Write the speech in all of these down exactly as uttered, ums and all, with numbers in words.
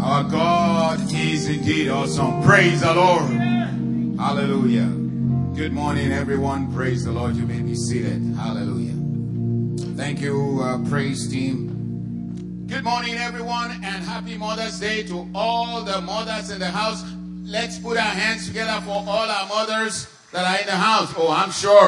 Our God is indeed awesome. Praise the Lord. Hallelujah. Good morning, everyone. Praise the Lord. You may be seated. Hallelujah. Thank you, uh, praise team. Good morning, everyone, and happy Mother's Day to all the mothers in the house. Let's put our hands together for all our mothers that are in the house. Oh, I'm sure.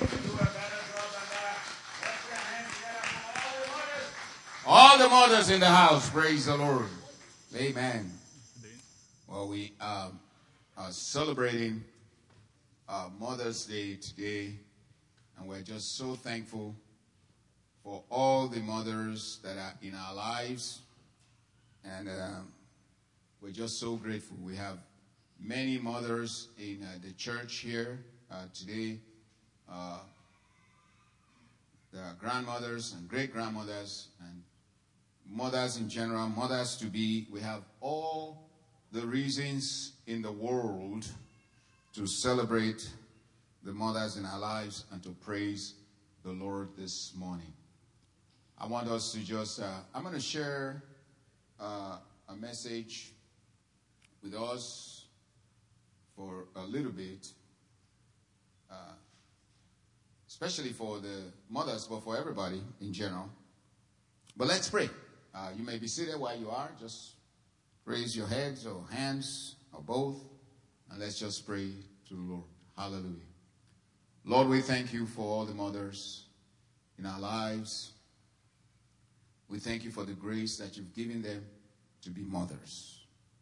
All the mothers in the house. Praise the Lord. Amen. Well, we um, are celebrating uh, Mother's Day today, and we're just so thankful for all the mothers that are in our lives, and um, we're just so grateful. We have many mothers in uh, the church here uh, today. Uh, there are grandmothers and great-grandmothers and mothers in general, mothers to be. We have all the reasons in the world to celebrate the mothers in our lives and to praise the Lord this morning. I want us to just, uh, I'm going to share uh, a message with us for a little bit, uh, especially for the mothers, but for everybody in general. But let's pray. Uh, you may be seated while you are. Just raise your heads or hands or both, and let's just pray to the Lord. Hallelujah. Lord, we thank you for all the mothers in our lives. We thank you for the grace that you've given them to be mothers.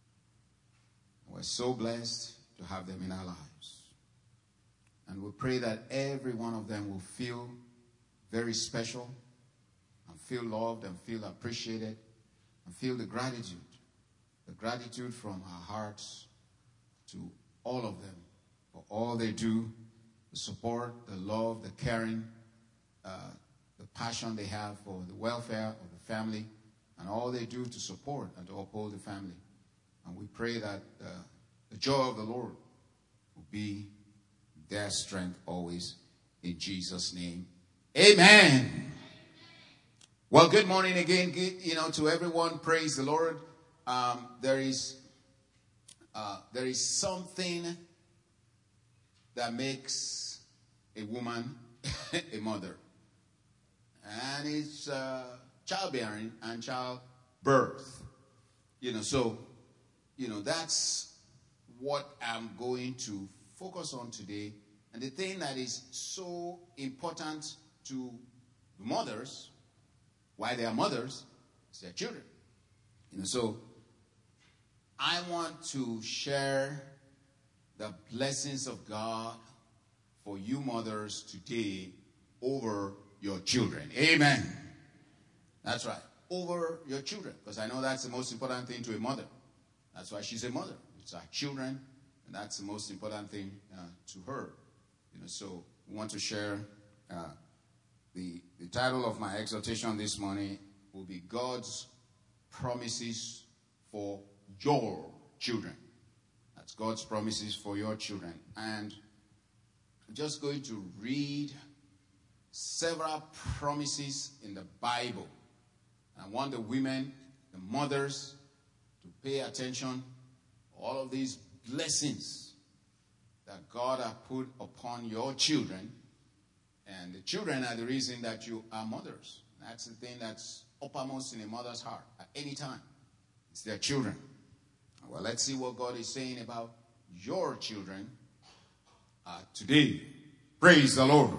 We're so blessed to have them in our lives. And we pray that every one of them will feel very special, feel loved and feel appreciated and feel the gratitude, the gratitude from our hearts to all of them for all they do, the support, the love, the caring, uh, the passion they have for the welfare of the family and all they do to support and to uphold the family. And we pray that uh, the joy of the Lord will be their strength always, in Jesus' name. Amen. Well, good morning again, you know, to everyone. Praise the Lord. Um, there is, uh, there is something that makes a woman a mother, and it's uh, childbearing and childbirth. You know, so, you know, that's what I'm going to focus on today. And the thing that is so important to the mothers, why they are mothers, is their children. You know, so I want to share the blessings of God for you mothers today over your children. Amen. That's right. Over your children. Because I know that's the most important thing to a mother. That's why she's a mother. It's our children. And that's the most important thing uh, to her. You know, so we want to share uh, The, the title of my exhortation this morning will be God's Promises for Your Children. That's God's promises for your children. And I'm just going to read several promises in the Bible. And I want the women, the mothers, to pay attention to all of these blessings that God has put upon your children. And the children are the reason that you are mothers. That's the thing that's uppermost in a mother's heart at any time. It's their children. Well, let's see what God is saying about your children uh, today. Praise the Lord.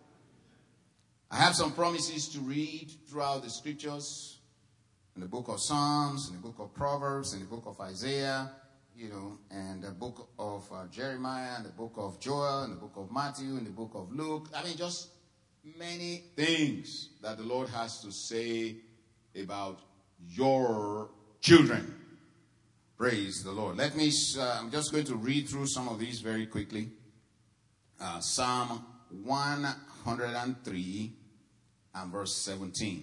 I have some promises to read throughout the scriptures, in the book of Psalms, in the book of Proverbs, in the book of Isaiah, you know, and the book of uh, Jeremiah, and the book of Joel, and the book of Matthew, and the book of Luke. I mean, just many things that the Lord has to say about your children. Praise the Lord. Let me, uh, I'm just going to read through some of these very quickly. Uh, Psalm one hundred three and verse seventeen.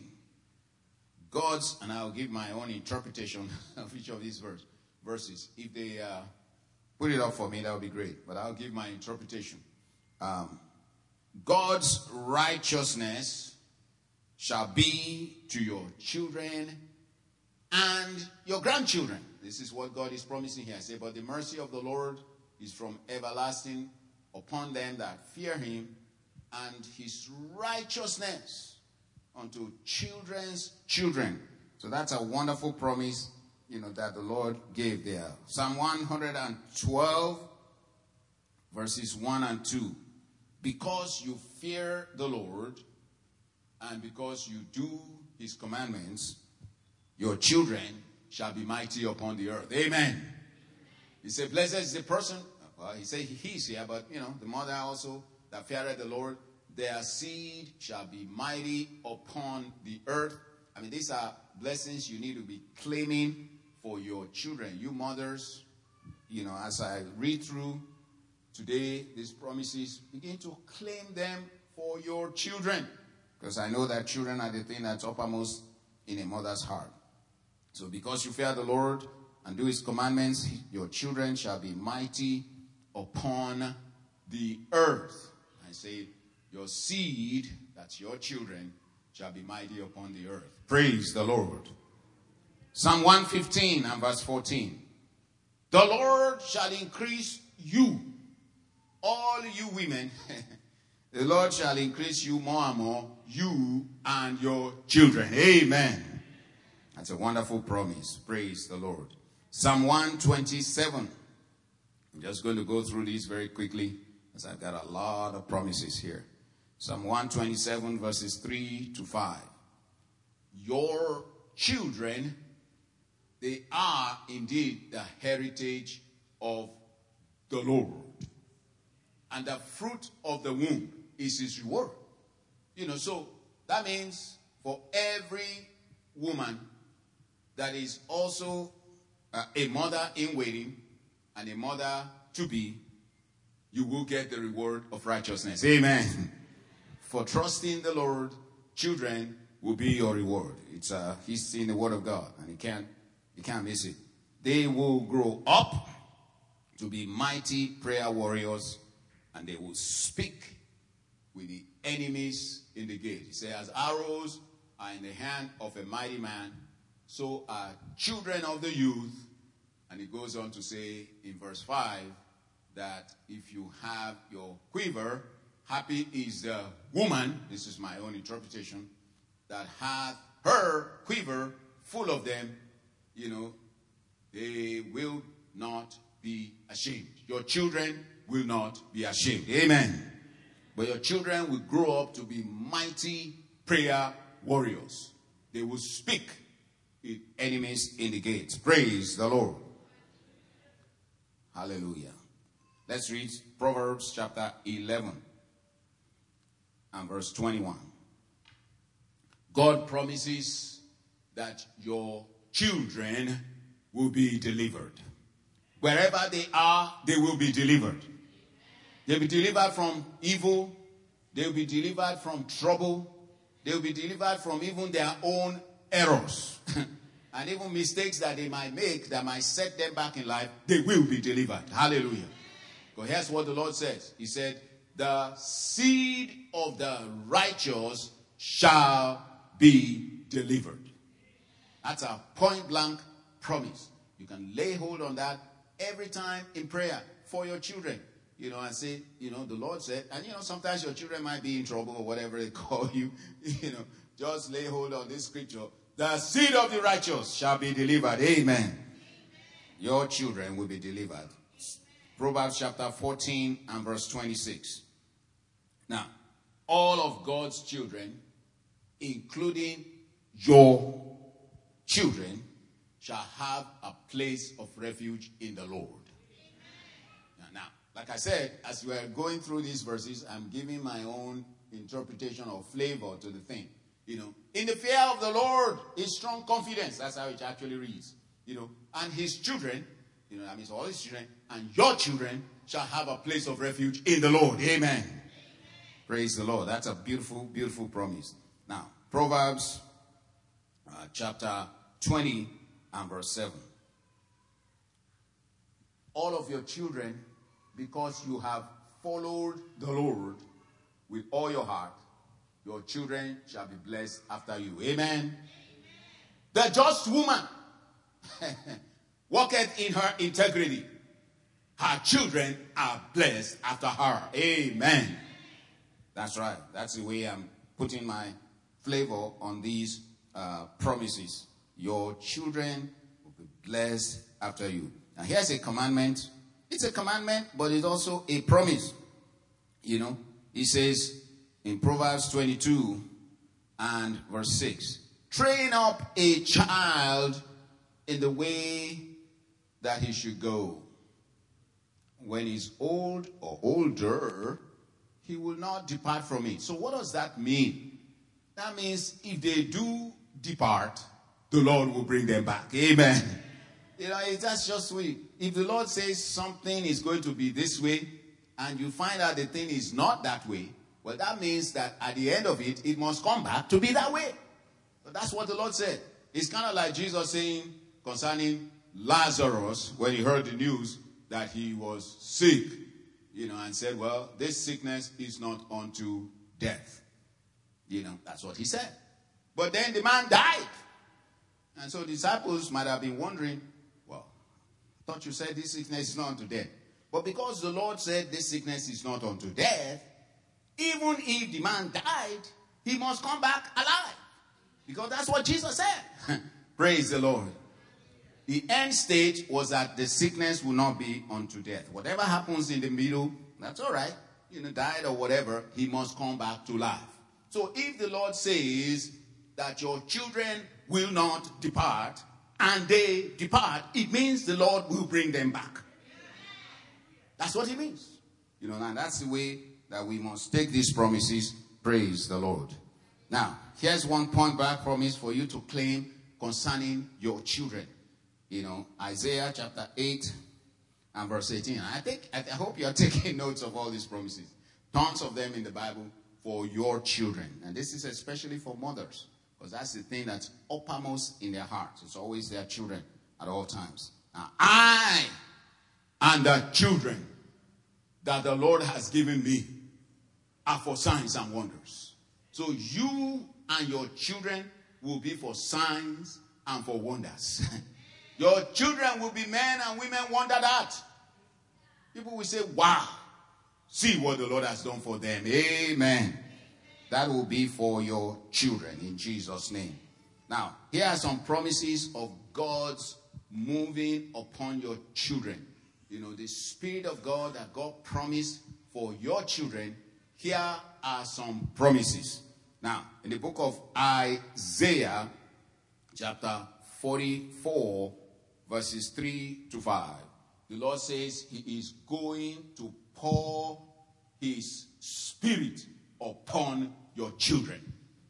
God's, and I'll give my own interpretation of each of these verse, verses. If they uh, put it up for me, that would be great. But I'll give my interpretation. Um, God's righteousness shall be to your children and your grandchildren. This is what God is promising here. Say, but the mercy of the Lord is from everlasting upon them that fear him, and his righteousness unto children's children. So that's a wonderful promise, you know, that the Lord gave there. Psalm one hundred twelve, verses one and two. Because you fear the Lord, and because you do his commandments, your children shall be mighty upon the earth. Amen. He said, blessed is the person. Well, he said he's here, but, you know, the mother also that feareth the Lord, their seed shall be mighty upon the earth. I mean, these are blessings you need to be claiming for your children. You mothers, you know, as I read through today, these promises, begin to claim them for your children. Because I know that children are the thing that's uppermost in a mother's heart. So because you fear the Lord and do his commandments, your children shall be mighty upon the earth. I say, your seed, that's your children, shall be mighty upon the earth. Praise the Lord. Psalm one fifteen and verse fourteen. The Lord shall increase you, all you women. The Lord shall increase you more and more, you and your children. Amen. That's a wonderful promise. Praise the Lord. Psalm one twenty-seven. I'm just going to go through these very quickly, as I've got a lot of promises here. Psalm one twenty-seven, verses three to five. Your children, they are indeed the heritage of the Lord. And the fruit of the womb is his reward. You know, so that means for every woman that is also uh, a mother in waiting and a mother to be, you will get the reward of righteousness. Amen. For trusting the Lord, children will be your reward. It's uh, he's in the Word of God, and you can't, you can't miss it. They will grow up to be mighty prayer warriors, and they will speak with the enemies in the gate. He says, as arrows are in the hand of a mighty man, so are children of the youth. And he goes on to say in verse five that if you have your quiver, happy is the woman, this is my own interpretation, that hath her quiver full of them. You know, they will not be ashamed. Your children will not be ashamed. Amen. But your children will grow up to be mighty prayer warriors. They will speak with enemies in the gates. Praise the Lord. Hallelujah. Let's read Proverbs chapter eleven and verse twenty-one. God promises that your children will be delivered. Wherever they are, they will be delivered. They'll be delivered from evil. They'll be delivered from trouble. They'll be delivered from even their own errors. And even mistakes that they might make that might set them back in life, they will be delivered. Hallelujah. But here's what the Lord says. He said, the seed of the righteous shall be delivered. That's a point blank promise. You can lay hold on that every time in prayer for your children. You know, and say, you know, the Lord said, and you know, sometimes your children might be in trouble or whatever they call you. You know, just lay hold on this scripture. The seed of the righteous shall be delivered. Amen. Amen. Your children will be delivered. Proverbs chapter fourteen and verse twenty-six. Now, all of God's children, including your children, shall have a place of refuge in the Lord. Now, now, like I said, as we are going through these verses, I'm giving my own interpretation or flavor to the thing. You know, in the fear of the Lord is strong confidence. That's how it actually reads. You know, and his children, you know, that means all his children, and your children shall have a place of refuge in the Lord. Amen. Amen. Praise the Lord. That's a beautiful, beautiful promise. Now, Proverbs uh, chapter twenty and verse seven. All of your children, because you have followed the Lord with all your heart, your children shall be blessed after you. Amen. Amen. The just woman walketh in her integrity, her children are blessed after her. Amen. That's right. That's the way I'm putting my flavor on these uh, promises. Your children will be blessed after you. Now here's a commandment. It's a commandment, but it's also a promise. You know, he says in Proverbs twenty-two and verse six, train up a child in the way that he should go. When he's old or older, he will not depart from it. So what does that mean? That means if they do depart, the Lord will bring them back. Amen. You know, that's just sweet. If the Lord says something is going to be this way, and you find out the thing is not that way, well, that means that at the end of it, it must come back to be that way. But that's what the Lord said. It's kind of like Jesus saying concerning Lazarus when he heard the news that he was sick, you know, and said, well, this sickness is not unto death. You know, that's what he said. But then the man died. And so disciples might have been wondering, well, I thought you said this sickness is not unto death. But because the Lord said this sickness is not unto death, even if the man died, he must come back alive. Because that's what Jesus said. Praise the Lord. The end state was that the sickness will not be unto death. Whatever happens in the middle, that's all right. You know, died or whatever, he must come back to life. So if the Lord says that your children will not depart, and they depart, it means the Lord will bring them back. That's what it means. You know, and that's the way that we must take these promises. Praise the Lord. Now, here's one point back promise for you to claim concerning your children. You know, Isaiah chapter eight and verse eighteen. I think, I hope you're taking notes of all these promises. Tons of them in the Bible for your children. And this is especially for mothers, because that's the thing that's uppermost in their hearts. It's always their children at all times. Now, I and the children that the Lord has given me are for signs and wonders. So you and your children will be for signs and for wonders. Your children will be men and women wondered at. People will say, wow, see what the Lord has done for them. Amen. That will be for your children in Jesus' name. Now, here are some promises of God's moving upon your children. You know, the Spirit of God that God promised for your children. Here are some promises. Now, in the book of Isaiah, chapter forty-four, verses three to five, the Lord says he is going to pour his Spirit upon your children.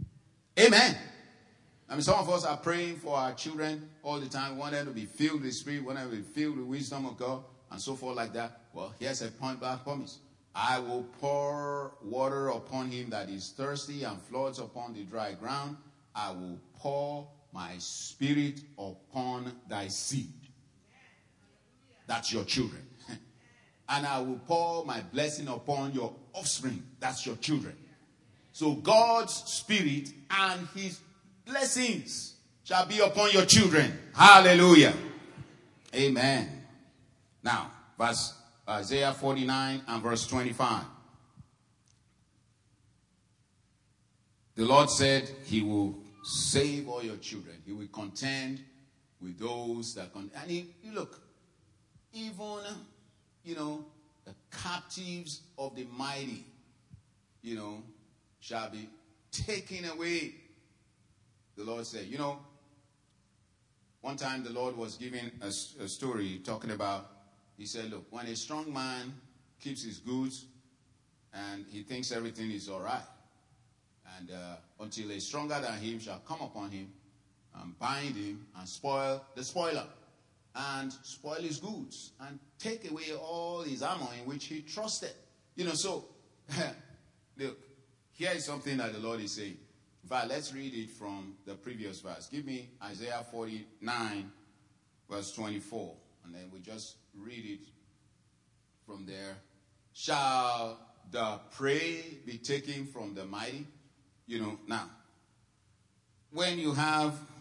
Amen. I mean, some of us are praying for our children all the time. We want them to be filled with Spirit, we want them to be filled with wisdom of God, and so forth like that. Well, here's a point blank promise. I will pour water upon him that is thirsty and floods upon the dry ground. I will pour my Spirit upon thy seed. That's your children. And I will pour my blessing upon your offspring. That's your children. So God's Spirit and his blessings shall be upon your children. Hallelujah. Amen. Now, verse Isaiah forty-nine and verse twenty-five. The Lord said he will save all your children. He will contend with those that con- and he, you look, even, you know, the captives of the mighty, you know, shall be taken away. The Lord said, you know, one time the Lord was giving a, a story talking about, he said, look, when a strong man keeps his goods and he thinks everything is all right, and uh, until a stronger than him shall come upon him and bind him and spoil the spoiler and spoil his goods and take away all his armor in which he trusted. You know, so, look, here is something that the Lord is saying. In fact, let's read it from the previous verse. Give me Isaiah forty-nine, verse twenty-four. And then we just read it from there. Shall the prey be taken from the mighty? You know, now, when you have,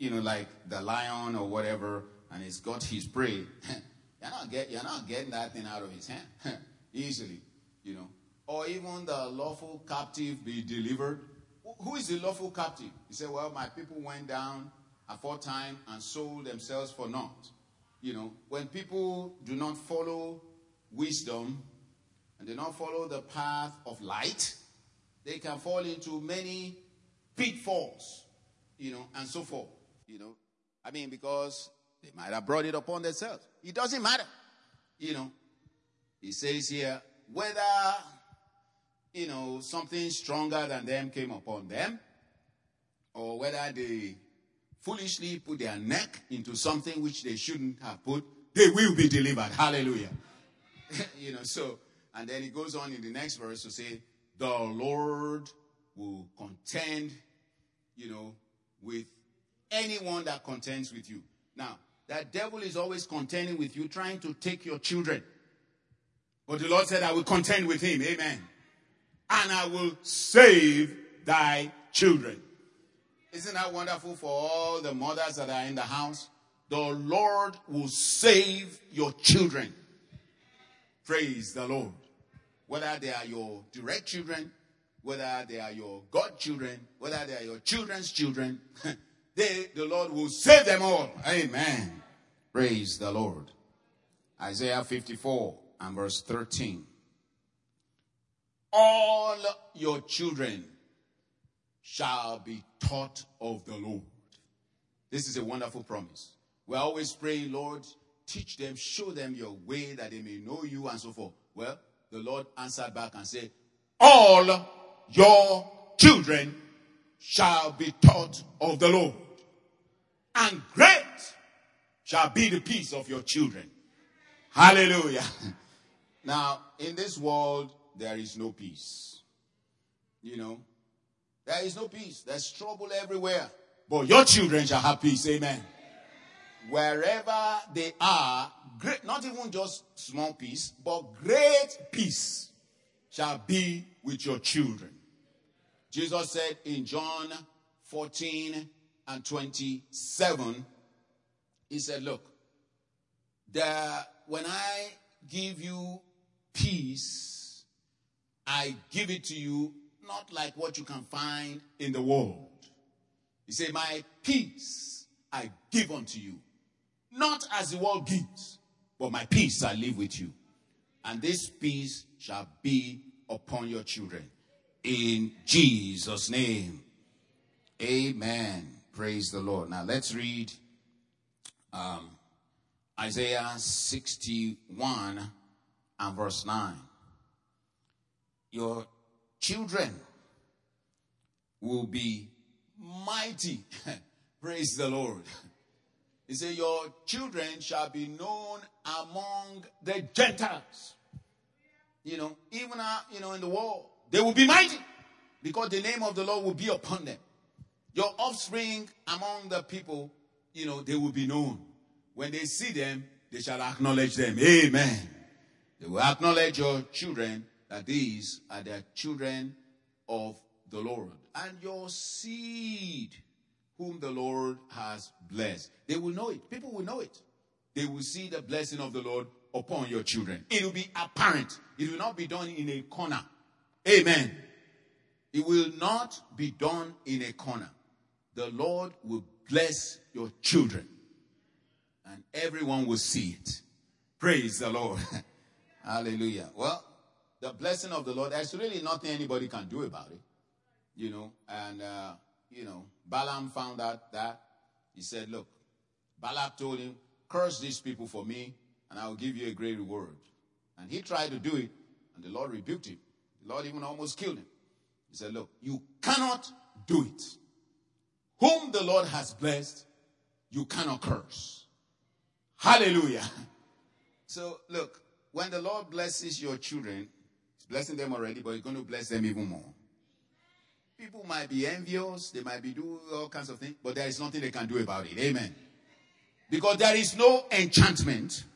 you know, like the lion or whatever, and he's got his prey, you're not get, you're not getting that thing out of his hand easily, you know. Or even the lawful captive be delivered. Who is the lawful captive? He said, well, my people went down aforetime and sold themselves for naught. You know, when people do not follow wisdom and do not follow the path of light, they can fall into many pitfalls, you know, and so forth. You know, I mean, because they might have brought it upon themselves. It doesn't matter. You know, he says here, whether, you know, something stronger than them came upon them, or whether they foolishly put their neck into something which they shouldn't have put, they will be delivered. Hallelujah. You know, so, and then he goes on in the next verse to say, the Lord will contend, you know, with anyone that contends with you. Now, that devil is always contending with you, trying to take your children. But the Lord said, I will contend with him. Amen. And I will save thy children. Isn't that wonderful for all the mothers that are in the house? The Lord will save your children. Praise the Lord. Whether they are your direct children, whether they are your godchildren, whether they are your children's children, they, the Lord will save them all. Amen. Praise the Lord. Isaiah fifty-four and verse thirteen. All your children shall be taught of the Lord. This is a wonderful promise. We're always praying, Lord, teach them, show them your way that they may know you and so forth. Well, the Lord answered back and said, all your children shall be taught of the Lord. And great shall be the peace of your children. Hallelujah. Now, in this world, there is no peace. You know, there is no peace. There's trouble everywhere. But your children shall have peace. Amen. Wherever they are, great, not even just small peace, but great peace shall be with your children. Jesus said in John fourteen and twenty-seven, he said, look, the, when I give you peace, I give it to you not like what you can find in the world. He said, my peace I give unto you. Not as the world gives, but my peace I live with you. And this peace shall be upon your children. In Jesus' name. Amen. Praise the Lord. Now let's read um, Isaiah sixty-one and verse nine. Your children will be mighty. Praise the Lord. He said, your children shall be known among the Gentiles. You know, even, uh, you know, in the world, they will be mighty because the name of the Lord will be upon them. Your offspring among the people, you know, they will be known. When they see them, they shall acknowledge them. Amen. They will acknowledge your children that these are the children of the Lord. And your seed, whom the Lord has blessed. They will know it. People will know it. They will see the blessing of the Lord upon your children. It will be apparent. It will not be done in a corner. Amen. It will not be done in a corner. The Lord will bless your children. And everyone will see it. Praise the Lord. Hallelujah. Well, the blessing of the Lord, there's really nothing anybody can do about it. You know, and, uh, you know, Balaam found out that. He said, look, Balak told him, curse these people for me, and I will give you a great reward. And he tried to do it, and the Lord rebuked him. The Lord even almost killed him. He said, look, you cannot do it. Whom the Lord has blessed, you cannot curse. Hallelujah. So, look, when the Lord blesses your children, he's blessing them already, but he's going to bless them even more. People might be envious, they might be doing all kinds of things, but there is nothing they can do about it. Amen. Because there is no enchantment.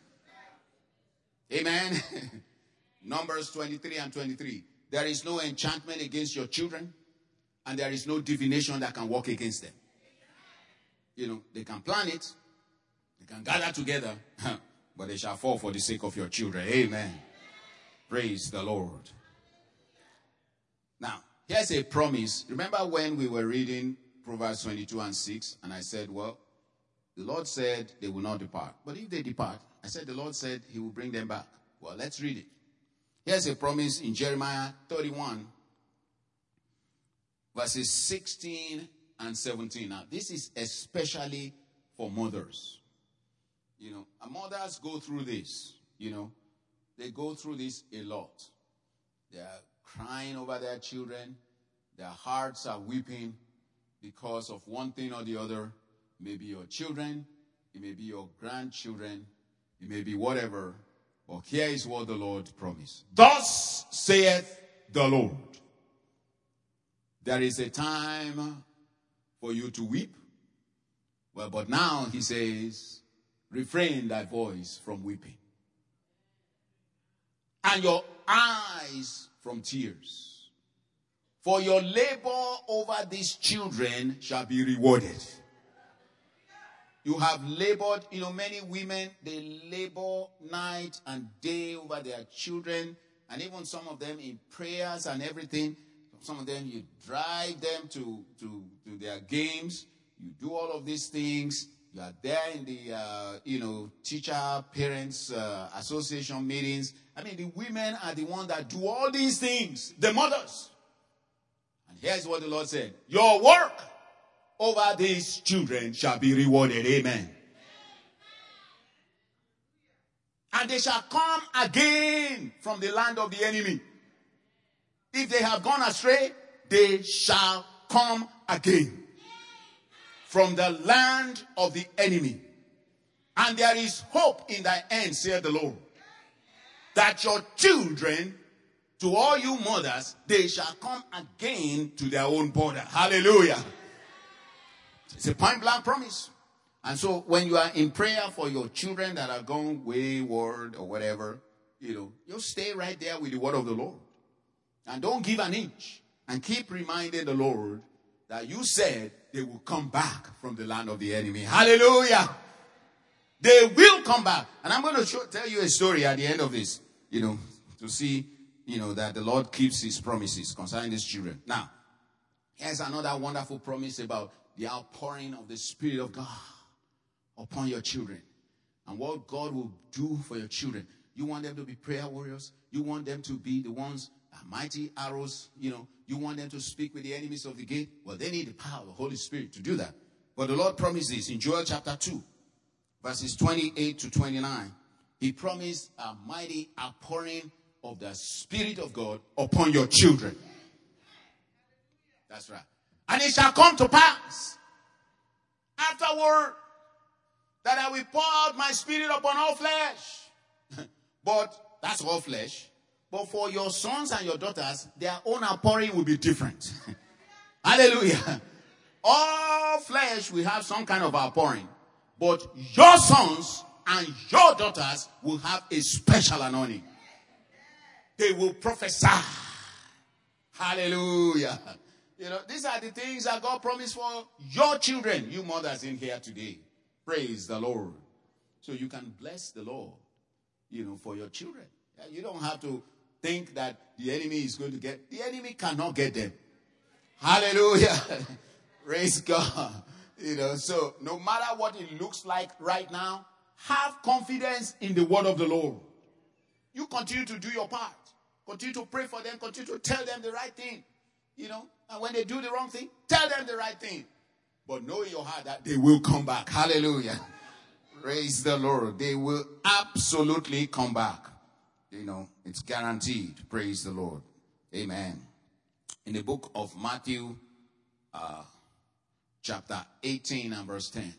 Amen. Numbers twenty-three and twenty-three. There is no enchantment against your children, and there is no divination that can work against them. You know, they can plan it. They can gather together. But they shall fall for the sake of your children. Amen. Praise the Lord. Now, here's a promise. Remember when we were reading Proverbs twenty-two and six, and I said, well, the Lord said they will not depart. But if they depart, I said the Lord said he will bring them back. Well, let's read it. Here's a promise in Jeremiah thirty-one, verses sixteen and seventeen. Now, this is especially for mothers. You know, and mothers go through this, you know. They go through this a lot. They are crying over their children. Their hearts are weeping because of one thing or the other. It may be your children. It may be your grandchildren. It may be whatever. But here is what the Lord promised. Thus saith the Lord. There is a time for you to weep. Well, but now he says, refrain thy voice from weeping. And your eyes from tears. For your labor over these children shall be rewarded. You have labored, you know, many women, they labor night and day over their children. And even some of them in prayers and everything. Some of them, you drive them to, to, to their games. You do all of these things. You are there in the, uh, you know, teacher, parents, uh, association meetings. I mean, the women are the ones that do all these things. The mothers. And here's what the Lord said. Your work over these children shall be rewarded. Amen. And they shall come again from the land of the enemy. If they have gone astray, they shall come again from the land of the enemy. And there is hope in thy end, saith the Lord, that your children, to all you mothers, they shall come again to their own border. Hallelujah. It's a point blank promise. And so when you are in prayer for your children that are gone wayward or whatever, you know, you stay right there with the word of the Lord. And don't give an inch. And keep reminding the Lord that you said they will come back from the land of the enemy. Hallelujah. They will come back. And I'm going to show, tell you a story at the end of this, you know, to see, you know, that the Lord keeps his promises concerning these children. Now, here's another wonderful promise about the outpouring of the Spirit of God upon your children. And what God will do for your children. You want them to be prayer warriors. You want them to be the ones, uh, mighty arrows, you know. You want them to speak with the enemies of the gate. Well, they need the power of the Holy Spirit to do that. But the Lord promised this in Joel chapter two, verses twenty-eight to twenty-nine. He promised a mighty outpouring of the Spirit of God upon your children. That's right. And it shall come to pass afterward that I will pour out my Spirit upon all flesh. But that's all flesh. But for your sons and your daughters, their own outpouring will be different. Hallelujah. All flesh will have some kind of outpouring. But your sons and your daughters will have a special anointing. They will prophesy. Hallelujah. You know, these are the things that God promised for your children, you mothers in here today. Praise the Lord. So you can bless the Lord, you know, for your children. You don't have to think that the enemy is going to get, the enemy cannot get them. Hallelujah. Praise God. You know, so no matter what it looks like right now, have confidence in the word of the Lord. You continue to do your part. Continue to pray for them. Continue to tell them the right thing. You know, and when they do the wrong thing, tell them the right thing. But know in your heart that they will come back. Hallelujah. Praise the Lord. They will absolutely come back. You know, it's guaranteed. Praise the Lord. Amen. In the book of Matthew, uh, chapter eighteen and verse ten,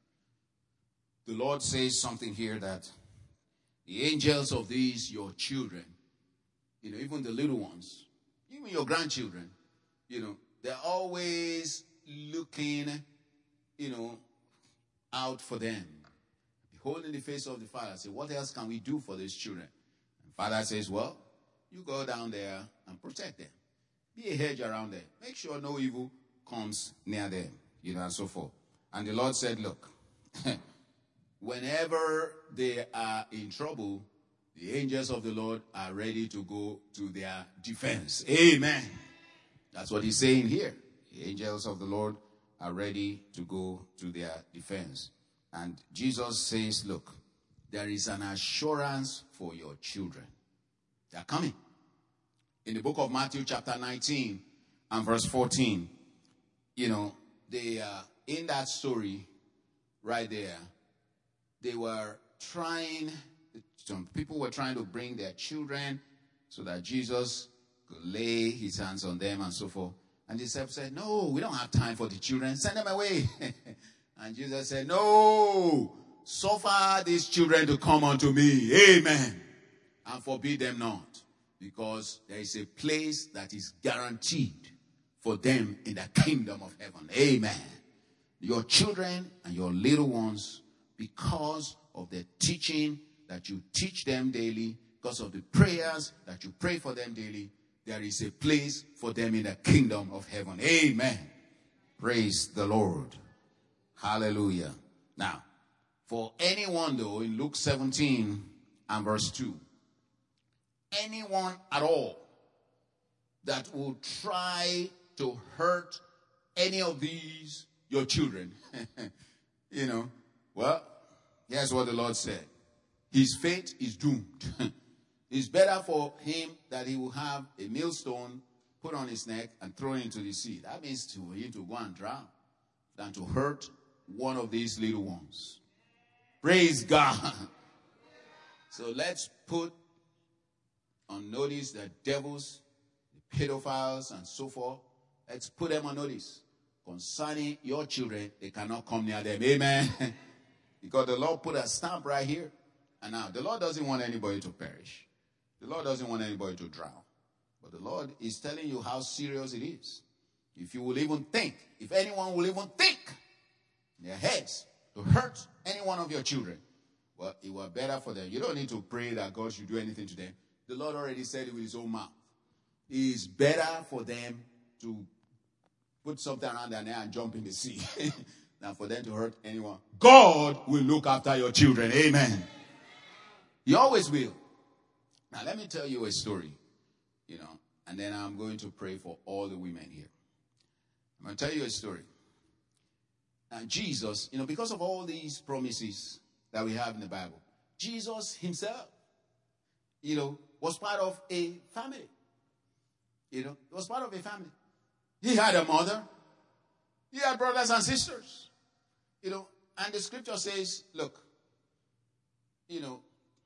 the Lord says something here that the angels of these, your children, you know, even the little ones, even your grandchildren, you know, they're always looking, you know, out for them. Beholding the face of the Father, say, what else can we do for these children? Father says, well, you go down there and protect them. Be a hedge around them. Make sure no evil comes near them, you know, and so forth. And the Lord said, look, whenever they are in trouble, the angels of the Lord are ready to go to their defense. Amen. That's what he's saying here. The angels of the Lord are ready to go to their defense. And Jesus says, look, there is an assurance for your children. They are coming. In the book of Matthew chapter nineteen and verse fourteen, you know, they uh, in that story right there, they were trying, some people were trying to bring their children so that Jesus could lay his hands on them and so forth. And the disciples said, no, we don't have time for the children. Send them away. And Jesus said, no, suffer these children to come unto me. Amen. And forbid them not. Because there is a place that is guaranteed for them in the kingdom of heaven. Amen. Your children and your little ones, because of the teaching that you teach them daily, because of the prayers that you pray for them daily, there is a place for them in the kingdom of heaven. Amen. Praise the Lord. Hallelujah. Now, for anyone though, in Luke seventeen and verse two, anyone at all that will try to hurt any of these, your children, you know, well, here's what the Lord said. His fate is doomed. It's better for him that he will have a millstone put on his neck and thrown into the sea. That means to him to go and drown than to hurt one of these little ones. Praise God. So let's put on notice the devils, the pedophiles, and so forth. Let's put them on notice. Concerning your children, they cannot come near them. Amen. Because the Lord put a stamp right here. And now, the Lord doesn't want anybody to perish. The Lord doesn't want anybody to drown. But the Lord is telling you how serious it is. If you will even think, if anyone will even think in their heads to hurt any one of your children, well, it were better for them. You don't need to pray that God should do anything to them. The Lord already said it with his own mouth. It is better for them to put something around their neck and jump in the sea than for them to hurt anyone. God will look after your children. Amen. He always will. Now, let me tell you a story, you know, and then I'm going to pray for all the women here. I'm going to tell you a story. And Jesus, you know, because of all these promises that we have in the Bible, Jesus himself, you know, was part of a family. You know, he was part of a family. He had a mother. He had brothers and sisters. You know, and the scripture says, look, you know,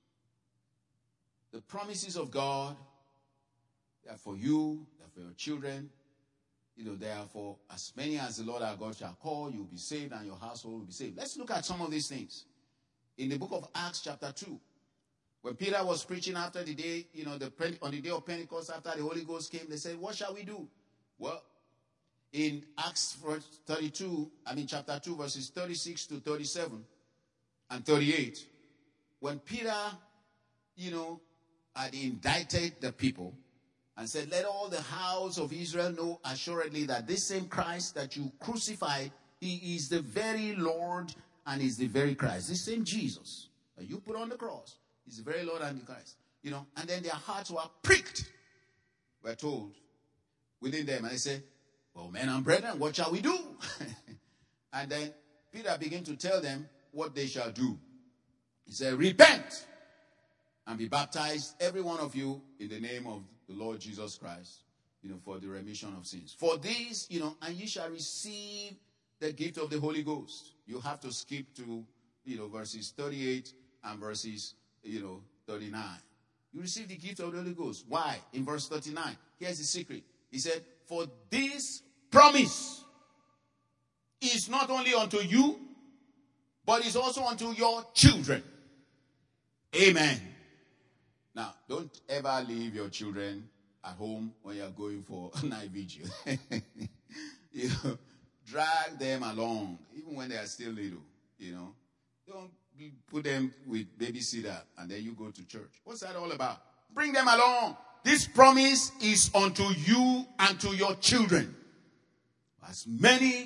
the promises of God, they are for you, they are for your children. You know, they are for as many as the Lord our God shall call. You will be saved and your household will be saved. Let's look at some of these things. In the book of Acts chapter two, when Peter was preaching after the day, you know, the on the day of Pentecost, after the Holy Ghost came, they said, what shall we do? Well, in Acts thirty-two, I mean chapter two, verses thirty-six to thirty-seven and thirty-eight, when Peter, you know, had indicted the people and said, let all the house of Israel know assuredly that this same Christ that you crucified, he is the very Lord and is the very Christ. This same Jesus that you put on the cross is the very Lord and the Christ. You know, and then their hearts were pricked, we're told, within them. And they said, well, men and brethren, what shall we do? And then Peter began to tell them what they shall do. He said, repent and be baptized, every one of you, in the name of the Lord Jesus Christ, you know, for the remission of sins. For this, you know, and ye shall receive the gift of the Holy Ghost. You have to skip to, you know, verses thirty-eight and verses, you know, thirty-nine. You receive the gift of the Holy Ghost. Why? In verse thirty-nine, here's the secret. He said, for this promise is not only unto you, but is also unto your children. Amen. Now, don't ever leave your children at home when you're going for night vigil. You know, drag them along, even when they are still little, you know. Don't put them with babysitter and then you go to church. What's that all about? Bring them along. This promise is unto you and to your children. As many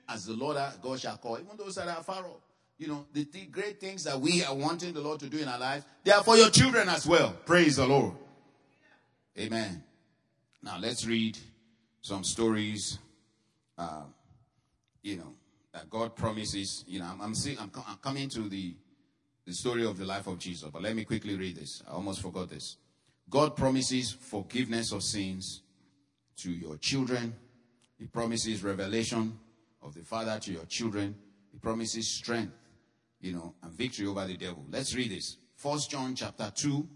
as the Lord our God shall call, even those that are far off. You know, the th- great things that we are wanting the Lord to do in our lives, they are for your children as well. Praise the Lord. Amen. Now let's read some stories, uh, you know, that God promises. You know, I'm, I'm, seeing, I'm, I'm coming to the, the story of the life of Jesus, but let me quickly read this. I almost forgot this. God promises forgiveness of sins to your children. He promises revelation of the Father to your children. He promises strength, you know, and victory over the devil. Let's read this. First John chapter two,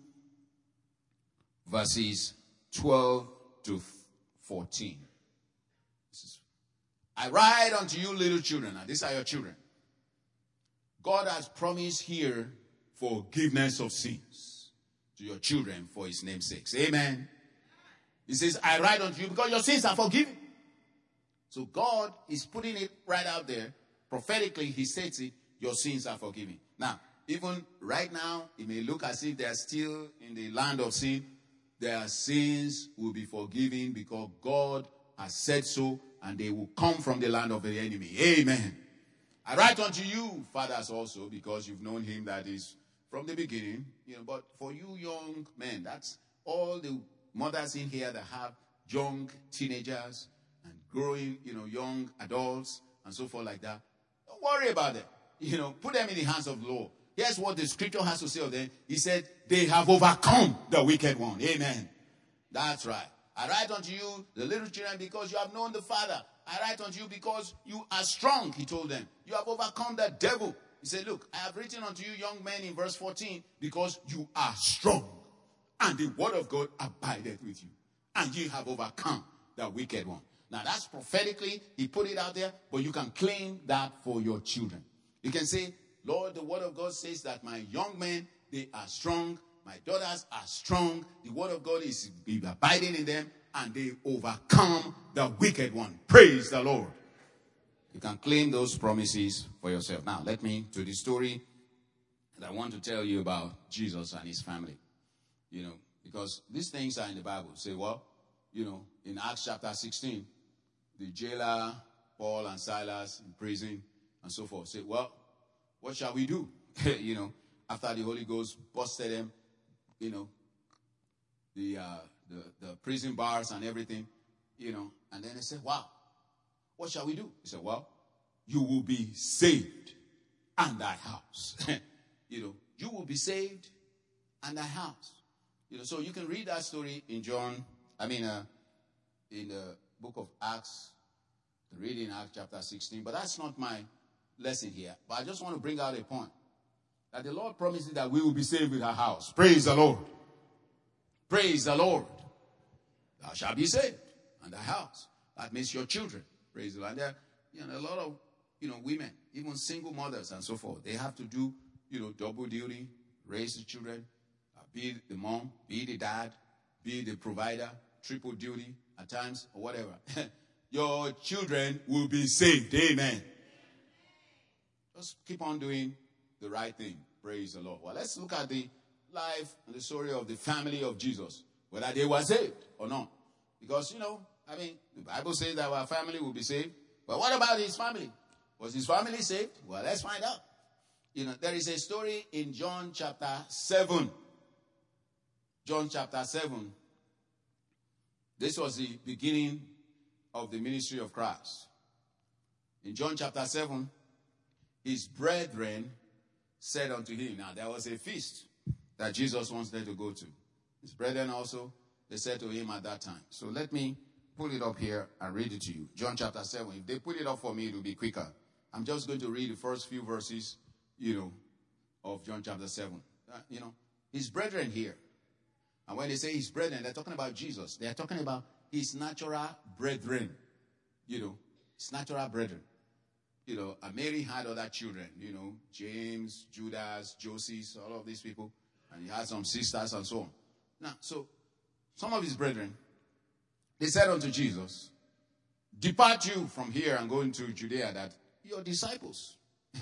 verses twelve to fourteen. This is, I write unto you little children. Now, these are your children. God has promised here forgiveness of sins to your children for his name's sake. Amen. He says, I write unto you because your sins are forgiven. So God is putting it right out there. Prophetically, he says it, your sins are forgiven. Now, even right now, it may look as if they are still in the land of sin. Their sins will be forgiven because God has said so, and they will come from the land of the enemy. Amen. I write unto you, fathers also, because you've known him that is from the beginning. You know, but for you young men, that's all the mothers in here that have young teenagers and growing, you know, young adults and so forth like that. Don't worry about them. You know, put them in the hands of the Lord. Here's what the scripture has to say of them. He said, they have overcome the wicked one. Amen. That's right. I write unto you, the little children, because you have known the Father. I write unto you because you are strong, he told them. You have overcome the devil. He said, look, I have written unto you, young men, in verse fourteen, because you are strong, and the word of God abideth with you, and ye have overcome the wicked one. Now, that's prophetically, he put it out there, but you can claim that for your children. You can say, Lord, the word of God says that my young men, they are strong. My daughters are strong. The word of God is abiding in them, and they overcome the wicked one. Praise the Lord. You can claim those promises for yourself. Now, let me to the story that I want to tell you about Jesus and his family. You know, because these things are in the Bible. Say, well, you know, in Acts chapter sixteen, the jailer, Paul and Silas in prison and so forth. Say, well, what shall we do? You know, after the Holy Ghost busted them, you know, the, uh, the the prison bars and everything, you know, and then they said, wow, what shall we do? He said, well, you will be saved and thy house. You know, you will be saved and thy house. You know, so you can read that story in John, I mean, uh, in the book of Acts, read in Acts chapter sixteen, but that's not my lesson here. But I just want to bring out a point. That the Lord promises that we will be saved with our house. Praise the Lord. Praise the Lord. Thou shalt be saved and thy house. That means your children. Praise the Lord. And there are, you know, a lot of, you know, women, even single mothers and so forth. They have to do, you know, double duty, raise the children, uh, be the mom, be the dad, be the provider, triple duty at times or whatever. Your children will be saved. Amen. Just keep on doing the right thing. Praise the Lord. Well, let's look at the life and the story of the family of Jesus, whether they were saved or not. Because, you know, I mean, the Bible says that our family will be saved. But what about his family? Was his family saved? Well, let's find out. You know, there is a story in John chapter seven. John chapter seven. This was the beginning of the ministry of Christ. In John chapter seven, his brethren said unto him, now there was a feast that Jesus wanted to go to. His brethren also, they said to him at that time. So let me pull it up here and read it to you. John chapter seven. If they put it up for me, it will be quicker. I'm just going to read the first few verses, you know, of John chapter seven. Uh, you know, his brethren here. And when they say his brethren, they're talking about Jesus. They're talking about his natural brethren. You know, his natural brethren. You know, and Mary had other children, you know, James, Judas, Joseph, all of these people. And he had some sisters and so on. Now, so, some of his brethren, they said unto Jesus, depart you from here and go into Judea, that your disciples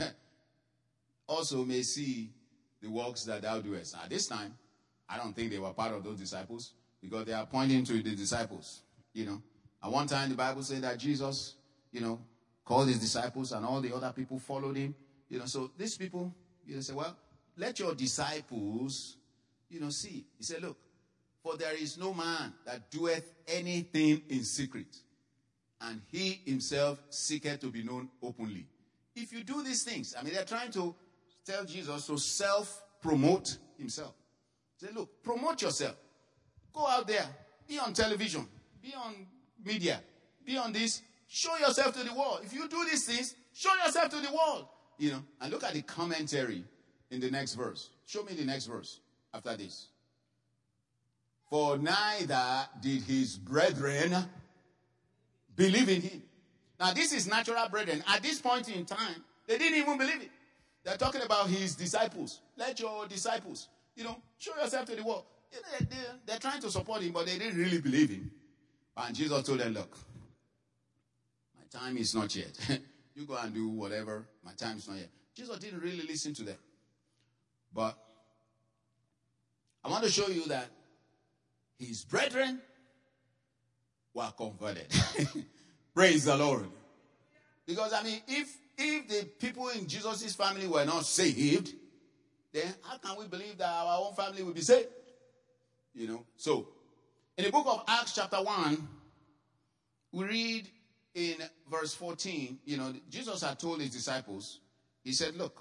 also may see the works that thou doest. Now, this time, I don't think they were part of those disciples, because they are pointing to the disciples, you know. At one time, the Bible said that Jesus, you know, called his disciples, and all the other people followed him. You know, so these people, you know, say, well, let your disciples, you know, see. He said, look, for there is no man that doeth anything in secret, and he himself seeketh to be known openly. If you do these things, I mean, they're trying to tell Jesus to self-promote himself. Say, look, promote yourself. Go out there. Be on television. Be on media. Be on this. Show yourself to the world. If you do these things, show yourself to the world. You know, and look at the commentary in the next verse. Show me the next verse after this. For neither did his brethren believe in him. Now, this is natural brethren. At this point in time, they didn't even believe it. They're talking about his disciples. Let your disciples, you know, show yourself to the world. You know, they're, they're trying to support him, but they didn't really believe him. And Jesus told them, look, my time is not yet. You go and do whatever. My time is not yet. Jesus didn't really listen to them. But I want to show you that his brethren were converted. Praise the Lord. Because, I mean, if, if the people in Jesus' family were not saved, then how can we believe that our own family will be saved? You know, so in the book of Acts chapter one, we read in verse fourteen, you know, Jesus had told his disciples, he said, look,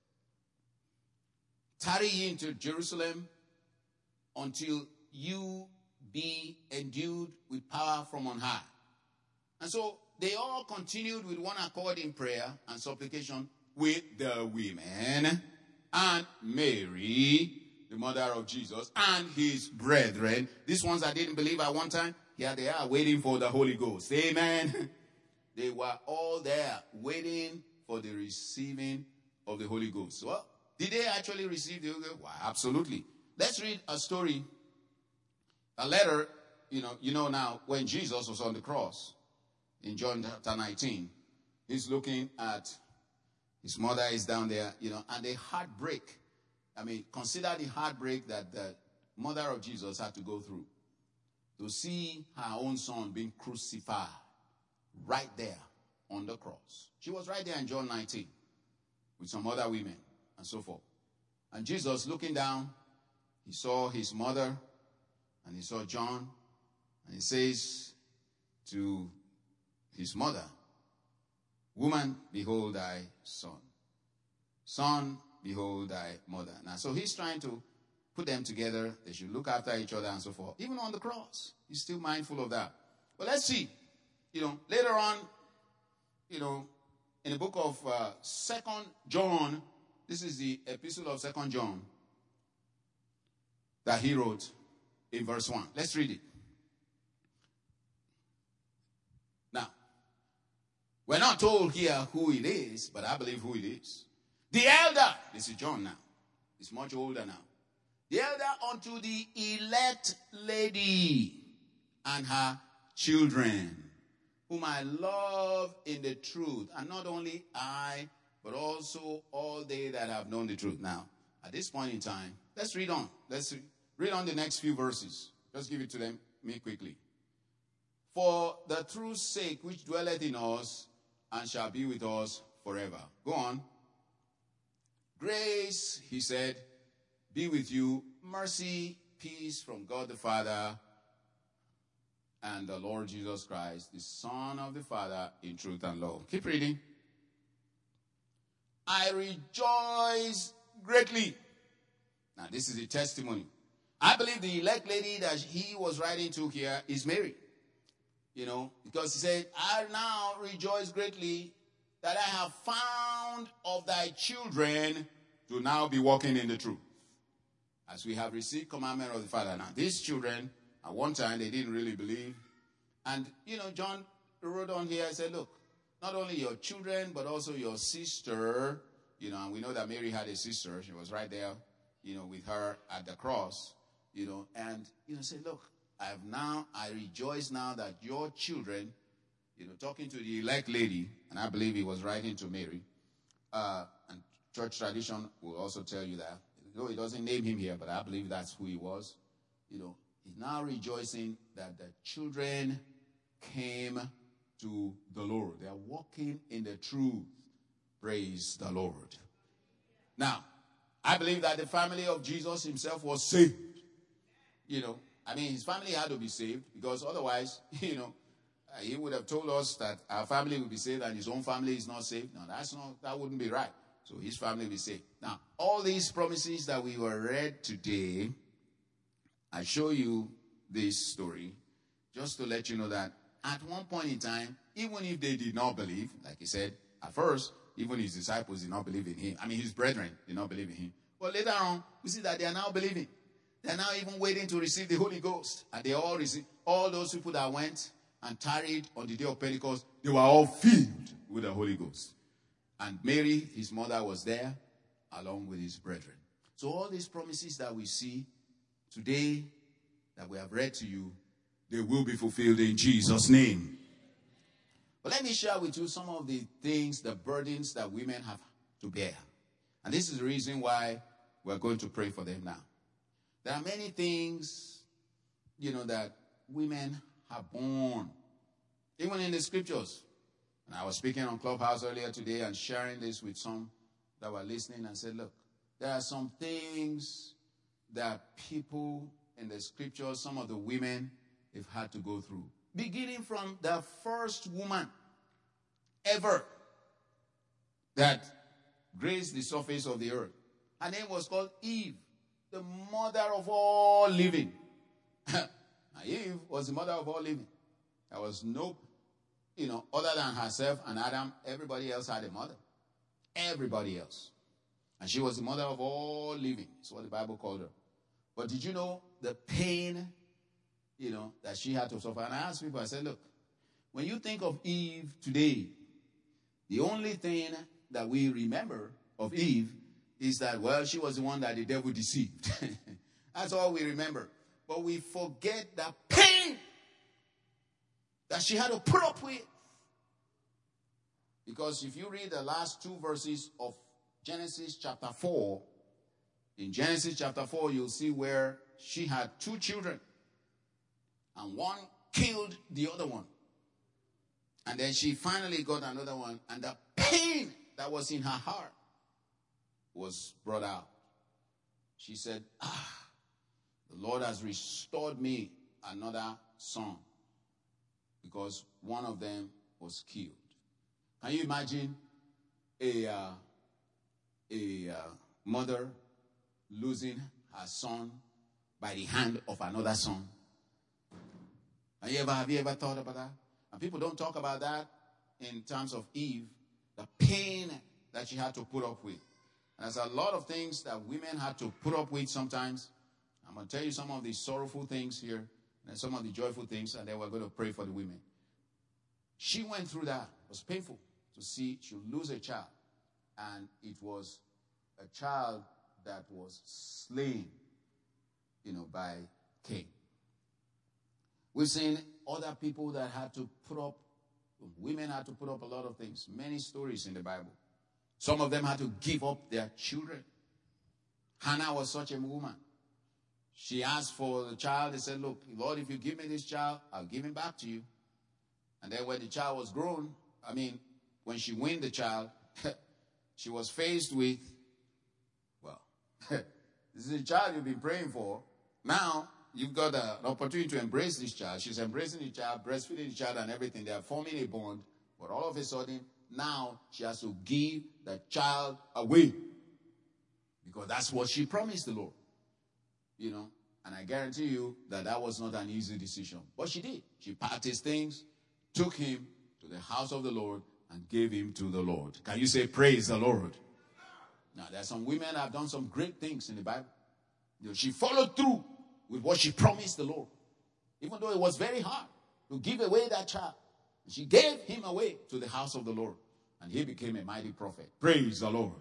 tarry ye into Jerusalem until you be endued with power from on high. And so they all continued with one accord in prayer and supplication with the women and Mary, the mother of Jesus, and his brethren. These ones that didn't believe at one time, here they are waiting for the Holy Ghost. Amen. They were all there waiting for the receiving of the Holy Ghost. Well, did they actually receive the Holy Ghost? Why, absolutely. Let's read a story, a letter, you know, you know now, when Jesus was on the cross, in John chapter nineteen, he's looking at his mother is down there, you know, and the heartbreak. I mean, consider the heartbreak that the mother of Jesus had to go through to see her own son being crucified right there on the cross. She was right there in John nineteen with some other women and so forth. And Jesus, looking down, he saw his mother and he saw John, and he says to his mother, woman, behold thy son. Son, behold thy mother. Now, so he's trying to put them together. They should look after each other and so forth. Even on the cross, he's still mindful of that. But let's see. You know, later on, you know, in the book of uh, Second John, this is the epistle of Second John that he wrote in verse one. Let's read it. Now, we're not told here who it is, but I believe who it is. The elder, this is John now. He's much older now. The elder unto the elect lady and her children, whom I love in the truth. And not only I, but also all they that have known the truth. Now, at this point in time, let's read on. Let's read on the next few verses. Just give it to them, me quickly. For the truth's sake which dwelleth in us and shall be with us forever. Go on. Grace, he said, be with you. Mercy, peace from God the Father and the Lord Jesus Christ, the Son of the Father, in truth and love. Keep reading. I rejoice greatly. Now, this is a testimony. I believe the elect lady that he was writing to here is Mary. You know, because he said, I now rejoice greatly that I have found of thy children to now be walking in the truth, as we have received commandment of the Father. Now, these children, at one time, they didn't really believe. And, you know, John wrote on here and said, look, not only your children, but also your sister, you know, and we know that Mary had a sister. She was right there, you know, with her at the cross, you know, and, you know, say, look, I have now, I rejoice now that your children, you know, talking to the elect lady, and I believe he was writing to Mary, uh, and church tradition will also tell you that. Though he doesn't name him here, but I believe that's who he was. You know, he's now rejoicing that the children came to the Lord. They are walking in the truth. Praise the Lord. Now, I believe that the family of Jesus himself was saved. You know, I mean, his family had to be saved because otherwise, you know, uh, he would have told us that our family will be saved and his own family is not saved. No, that's not, that wouldn't be right. So his family will be saved. Now, all these promises that we were read today, I show you this story just to let you know that at one point in time, even if they did not believe, like he said, at first, even his disciples did not believe in him. I mean, his brethren did not believe in him. But later on, we see that they are now believing. They are now even waiting to receive the Holy Ghost. And they all received, all those people that went and tarried on the day of Pentecost, they were all filled with the Holy Ghost. And Mary, his mother, was there along with his brethren. So all these promises that we see today, that we have read to you, they will be fulfilled in Jesus' name. But let me share with you some of the things, the burdens that women have to bear. And this is the reason why we're going to pray for them now. There are many things, you know, that women have borne. Even in the scriptures. And I was speaking on Clubhouse earlier today and sharing this with some that were listening and said, look, there are some things that people in the scriptures, some of the women, have had to go through. Beginning from the first woman ever that graced the surface of the earth. Her name was called Eve, the mother of all living. Eve was the mother of all living. There was no, you know, other than herself and Adam, everybody else had a mother. Everybody else. And she was the mother of all living. That's what the Bible called her. But did you know the pain, you know, that she had to suffer? And I asked people, I said, look, when you think of Eve today, the only thing that we remember of Eve is that, well, she was the one that the devil deceived. That's all we remember. But we forget the pain that she had to put up with. Because if you read the last two verses of Genesis chapter four, in Genesis chapter four, you'll see where she had two children. And one killed the other one. And then she finally got another one. And the pain that was in her heart was brought out. She said, ah, the Lord has restored me another son. Because one of them was killed. Can you imagine a, uh, a uh, mother losing her son by the hand of another son? Have you ever, have you ever thought about that? And people don't talk about that in terms of Eve, the pain that she had to put up with. And there's a lot of things that women had to put up with sometimes. I'm going to tell you some of the sorrowful things here and some of the joyful things, and then we're going to pray for the women. She went through that. It was painful to see she would lose a child. And it was a child that was slain, you know, by Cain. We've seen other people that had to put up, women had to put up a lot of things. Many stories in the Bible. Some of them had to give up their children. Hannah was such a woman. She asked for the child. They said, look, Lord, if you give me this child, I'll give him back to you. And then when the child was grown, I mean, when she weaned the child, she was faced with, well, this is a child you've been praying for. Now, you've got an opportunity to embrace this child. She's embracing the child, breastfeeding the child and everything. They are forming a bond. But all of a sudden, now she has to give the child away. Because that's what she promised the Lord. You know, and I guarantee you that that was not an easy decision. But she did. She packed his things, took him to the house of the Lord, and gave him to the Lord. Can you say, praise the Lord? Now, there are some women that have done some great things in the Bible. You know, she followed through with what she promised the Lord. Even though it was very hard to give away that child. She gave him away to the house of the Lord. And he became a mighty prophet. Praise the Lord.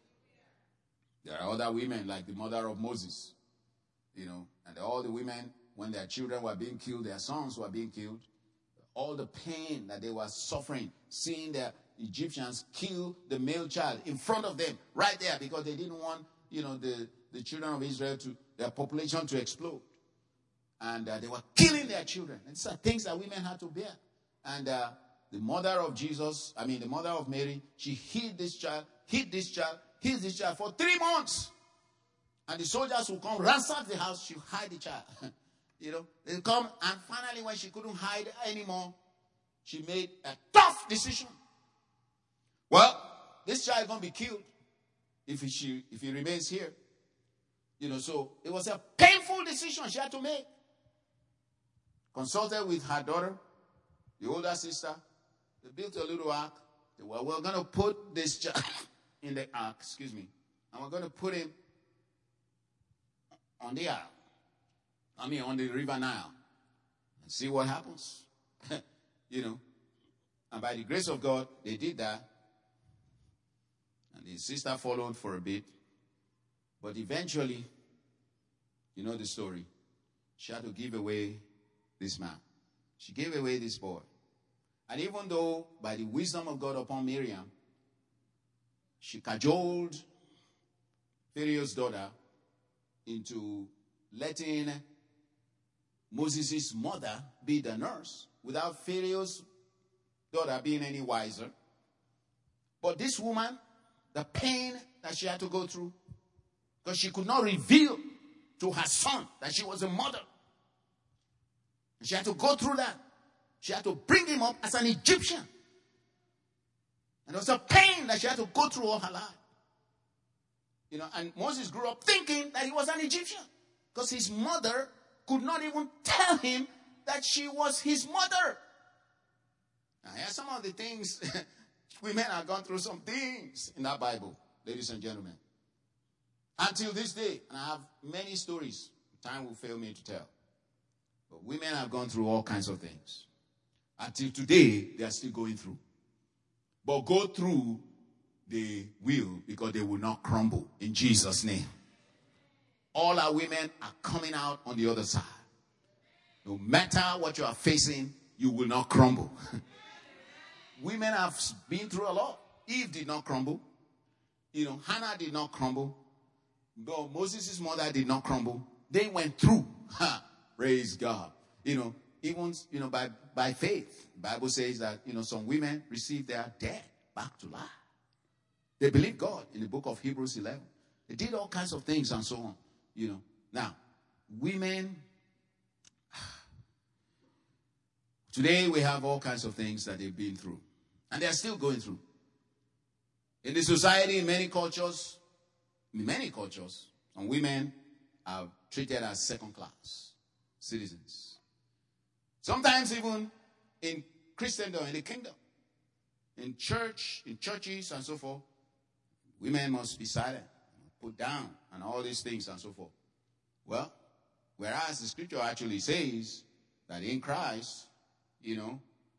There are other women like the mother of Moses. You know, and all the women, when their children were being killed, their sons were being killed. All the pain that they were suffering, seeing the Egyptians kill the male child in front of them, right there, because they didn't want, you know, the, the children of Israel to, their population to explode. And uh, they were killing their children. And these are things that women had to bear. And uh, the mother of Jesus, I mean the mother of Mary, she hid this child, hid this child, hid this child for three months. And the soldiers will come, ransack the house, she hide the child. You know, they come, and finally when she couldn't hide anymore, she made a tough decision. Well, this child is going to be killed if he, she, if he remains here. You know, so it was a painful decision she had to make. Consulted with her daughter, the older sister. They built a little ark. They were, we're going to put this child in the ark, excuse me, and we're going to put him on the ark. I mean, on the river Nile. And see what happens. You know. And by the grace of God, they did that. And the sister followed for a bit. But eventually, you know the story. She had to give away this man. She gave away this boy. And even though, by the wisdom of God upon Miriam, she cajoled Pharaoh's daughter into letting Moses' mother be the nurse, without Pharaoh's daughter being any wiser. But this woman, the pain that she had to go through, because she could not reveal to her son that she was a mother. And she had to go through that. She had to bring him up as an Egyptian. And it was a pain that she had to go through all her life. You know, and Moses grew up thinking that he was an Egyptian, because his mother could not even tell him that she was his mother. Now, here's some of the things women have gone through, some things in that Bible, ladies and gentlemen. Until this day, and I have many stories, time will fail me to tell. But women have gone through all kinds of things. Until today, they are still going through. But go through, they will, because they will not crumble in Jesus' name. All our women are coming out on the other side. No matter what you are facing, you will not crumble. Women have been through a lot. Eve did not crumble. You know, Hannah did not crumble. No, Moses' mother did not crumble. They went through. Ha, praise God. You know, even, you know, by, by faith, the Bible says that, you know, some women received their dead back to life. They believed God in the book of Hebrews eleven. They did all kinds of things and so on. You know, now, women, today we have all kinds of things that they've been through. And they are still going through. In the society, in many cultures, in many cultures, some women are treated as second-class citizens. Sometimes even in Christendom, in the kingdom, in church, in churches and so forth, women must be silent, put down, and all these things and so forth. Well, whereas the scripture actually says that in Christ, you know,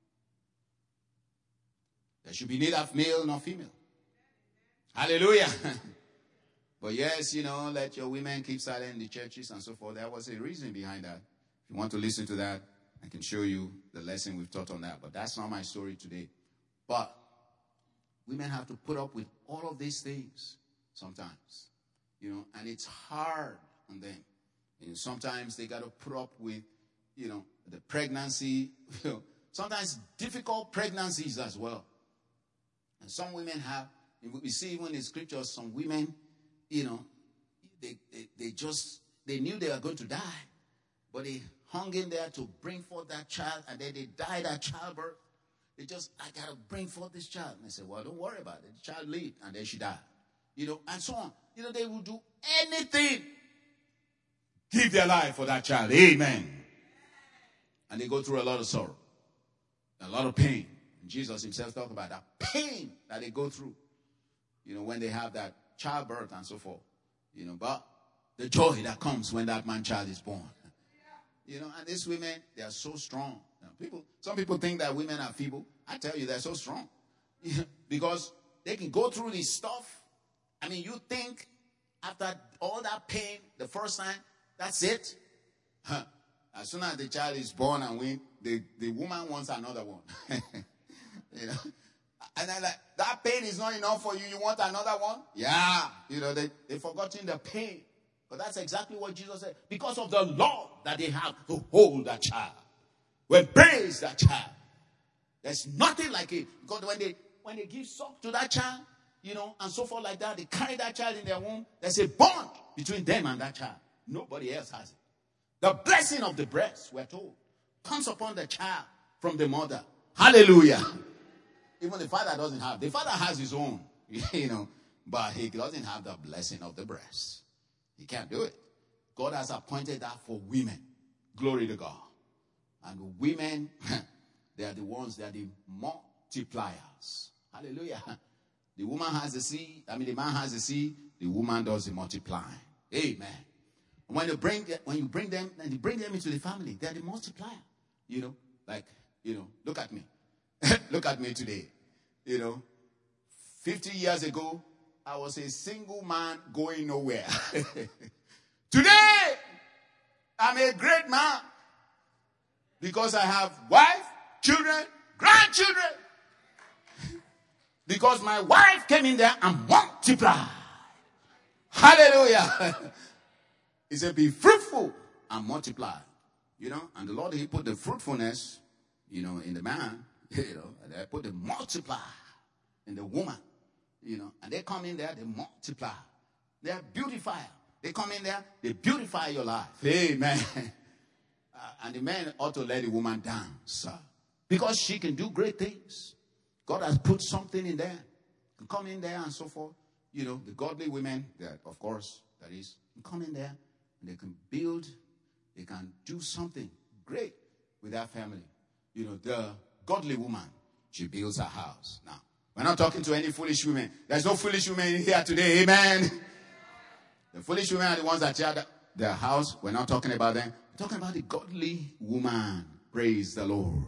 there should be neither male nor female. Hallelujah. But yes, you know, let your women keep silent in the churches and so forth. There was a reason behind that. If you want to listen to that, I can show you the lesson we've taught on that. But that's not my story today. But women have to put up with all of these things sometimes. You know, and it's hard on them. You know, sometimes they got to put up with, you know, the pregnancy. You know, sometimes difficult pregnancies as well. And some women have, we see even in scriptures, some women, you know, they, they, they just, they knew they were going to die. But they hung in there to bring forth that child, and then they died at childbirth. They just, I got to bring forth this child. And they said, well, don't worry about it. The child lived, and then she died. You know, and so on. You know, they will do anything. Give their life for that child. Amen. And they go through a lot of sorrow. A lot of pain. And Jesus himself talked about that pain that they go through. You know, when they have that childbirth and so forth. You know, but the joy that comes when that man child is born. You know, and these women, they are so strong. You know, people, some people think that women are feeble. I tell you, they're so strong. Because they can go through this stuff. I mean, you think after all that pain, the first time, that's it? Huh. As soon as the child is born and we, the, the woman wants another one. You know? And then like, that pain is not enough for you. You want another one? Yeah. You know, they, they've forgotten the pain. But that's exactly what Jesus said. Because of the love that they have to hold that child. Well, praise that child. There's nothing like it. Because when they when they give suck to that child, you know, and so forth like that, they carry that child in their womb. There's a bond between them and that child. Nobody else has it. The blessing of the breast, we're told, comes upon the child from the mother. Hallelujah. Even the father doesn't have. The father has his own, you know, but he doesn't have the blessing of the breast. He can't do it. God has appointed that for women. Glory to God. And women, they are the ones, they are the multipliers. Hallelujah. The woman has the seed. I mean, the man has the seed. The woman does the multiplying. Amen. When you bring when you bring them and you bring them into the family, they are the multiplier. You know, like, you know, look at me. Look at me today. You know, fifty years ago, I was a single man going nowhere. Today, I'm a great man because I have wife, children, grandchildren. Because my wife came in there and multiplied. Hallelujah. He said, be fruitful and multiply. You know, and the Lord, he put the fruitfulness, you know, in the man, you know, and they put the multiply in the woman, you know, and they come in there, they multiply. They are beautifier. They come in there, they beautify your life. Amen. Uh, and the man ought to let the woman dance, uh, because she can do great things. God has put something in there. Can come in there and so forth. You know, the godly women, that of course, that is, can come in there and they can build, they can do something great with their family. You know, the godly woman, she builds her house. Now, we're not talking to any foolish women. There's no foolish women here today. Amen. The foolish women are the ones that tear their house. We're not talking about them. We're talking about the godly woman. Praise the Lord.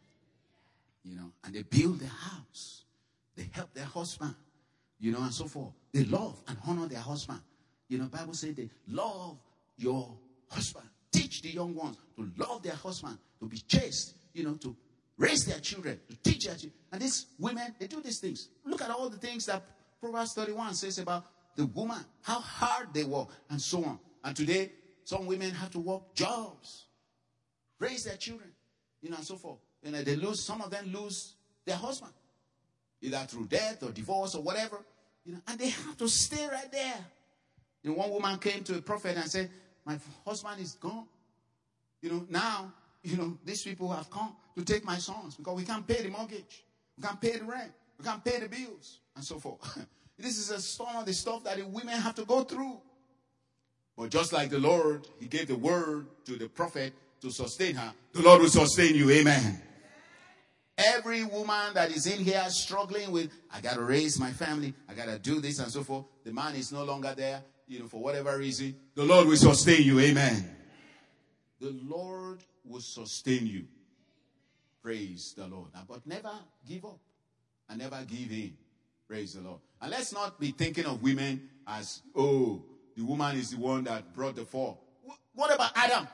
You know, and they build their house. They help their husband, you know, and so forth. They love and honor their husband. You know, the Bible says they love your husband. Teach the young ones to love their husband, to be chaste, you know, to raise their children, to teach their children. And these women, they do these things. Look at all the things that Proverbs thirty-one says about the woman, how hard they work, and so on. And today, some women have to work jobs, raise their children, you know, and so forth. You know, they lose, some of them lose their husband, either through death or divorce or whatever, you know, and they have to stay right there. You know, one woman came to a prophet and said, my husband is gone. You know, now, you know, these people have come to take my sons because we can't pay the mortgage. We can't pay the rent. We can't pay the bills and so forth. This is a storm of the stuff that the women have to go through. But just like the Lord, he gave the word to the prophet to sustain her, the Lord will sustain you. Amen. Every woman that is in here struggling with, I got to raise my family, I got to do this and so forth. The man is no longer there, you know, for whatever reason. The Lord will sustain you. Amen. The Lord will sustain you. Praise the Lord. Now, but never give up and never give in. Praise the Lord. And let's not be thinking of women as, oh, the woman is the one that brought the fall. What about Adam?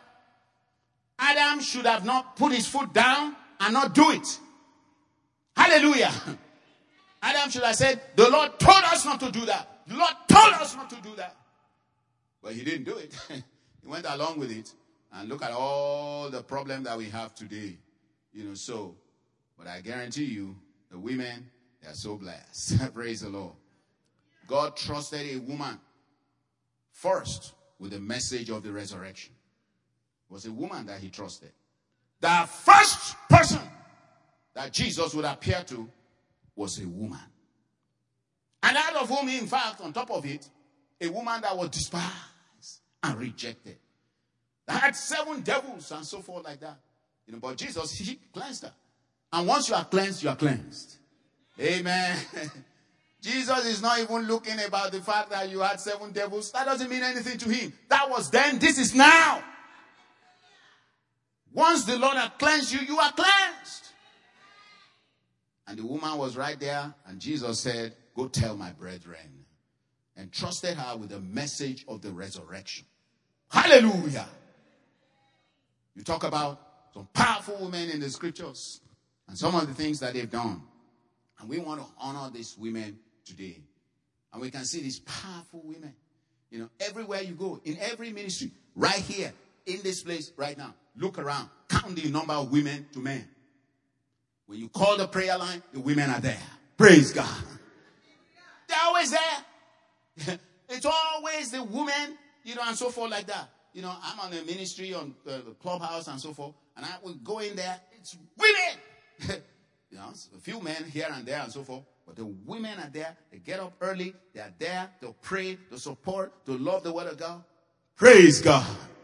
Adam should have not put his foot down and not do it. Hallelujah. Adam should have said, the Lord told us not to do that. The Lord told us not to do that. But he didn't do it. He went along with it. And look at all the problem that we have today. You know, so, but I guarantee you, the women, they are so blessed. Praise the Lord. God trusted a woman first with the message of the resurrection. It was a woman that he trusted. The first person that Jesus would appear to was a woman. And out of whom, in fact, on top of it, a woman that was despised and rejected. That had seven devils and so forth like that. You know, but Jesus, he cleansed her. And once you are cleansed, you are cleansed. Amen. Jesus is not even looking about the fact that you had seven devils. That doesn't mean anything to him. That was then. This is now. Once the Lord has cleansed you, you are cleansed. And the woman was right there. And Jesus said, go tell my brethren. And trusted her with the message of the resurrection. Hallelujah. You talk about some powerful women in the scriptures. And some of the things that they've done. And we want to honor these women today. And we can see these powerful women. You know, everywhere you go, in every ministry, right here, in this place, right now. Look around. Count the number of women to men. When you call the prayer line, the women are there. Praise God. They're always there. It's always the women, you know, and so forth like that. You know, I'm on a ministry on uh, the clubhouse and so forth, and I will go in there. It's women. You know, a few men here and there and so forth. But the women are there. They get up early. They are there to pray, to support, to love the word of God. Praise God.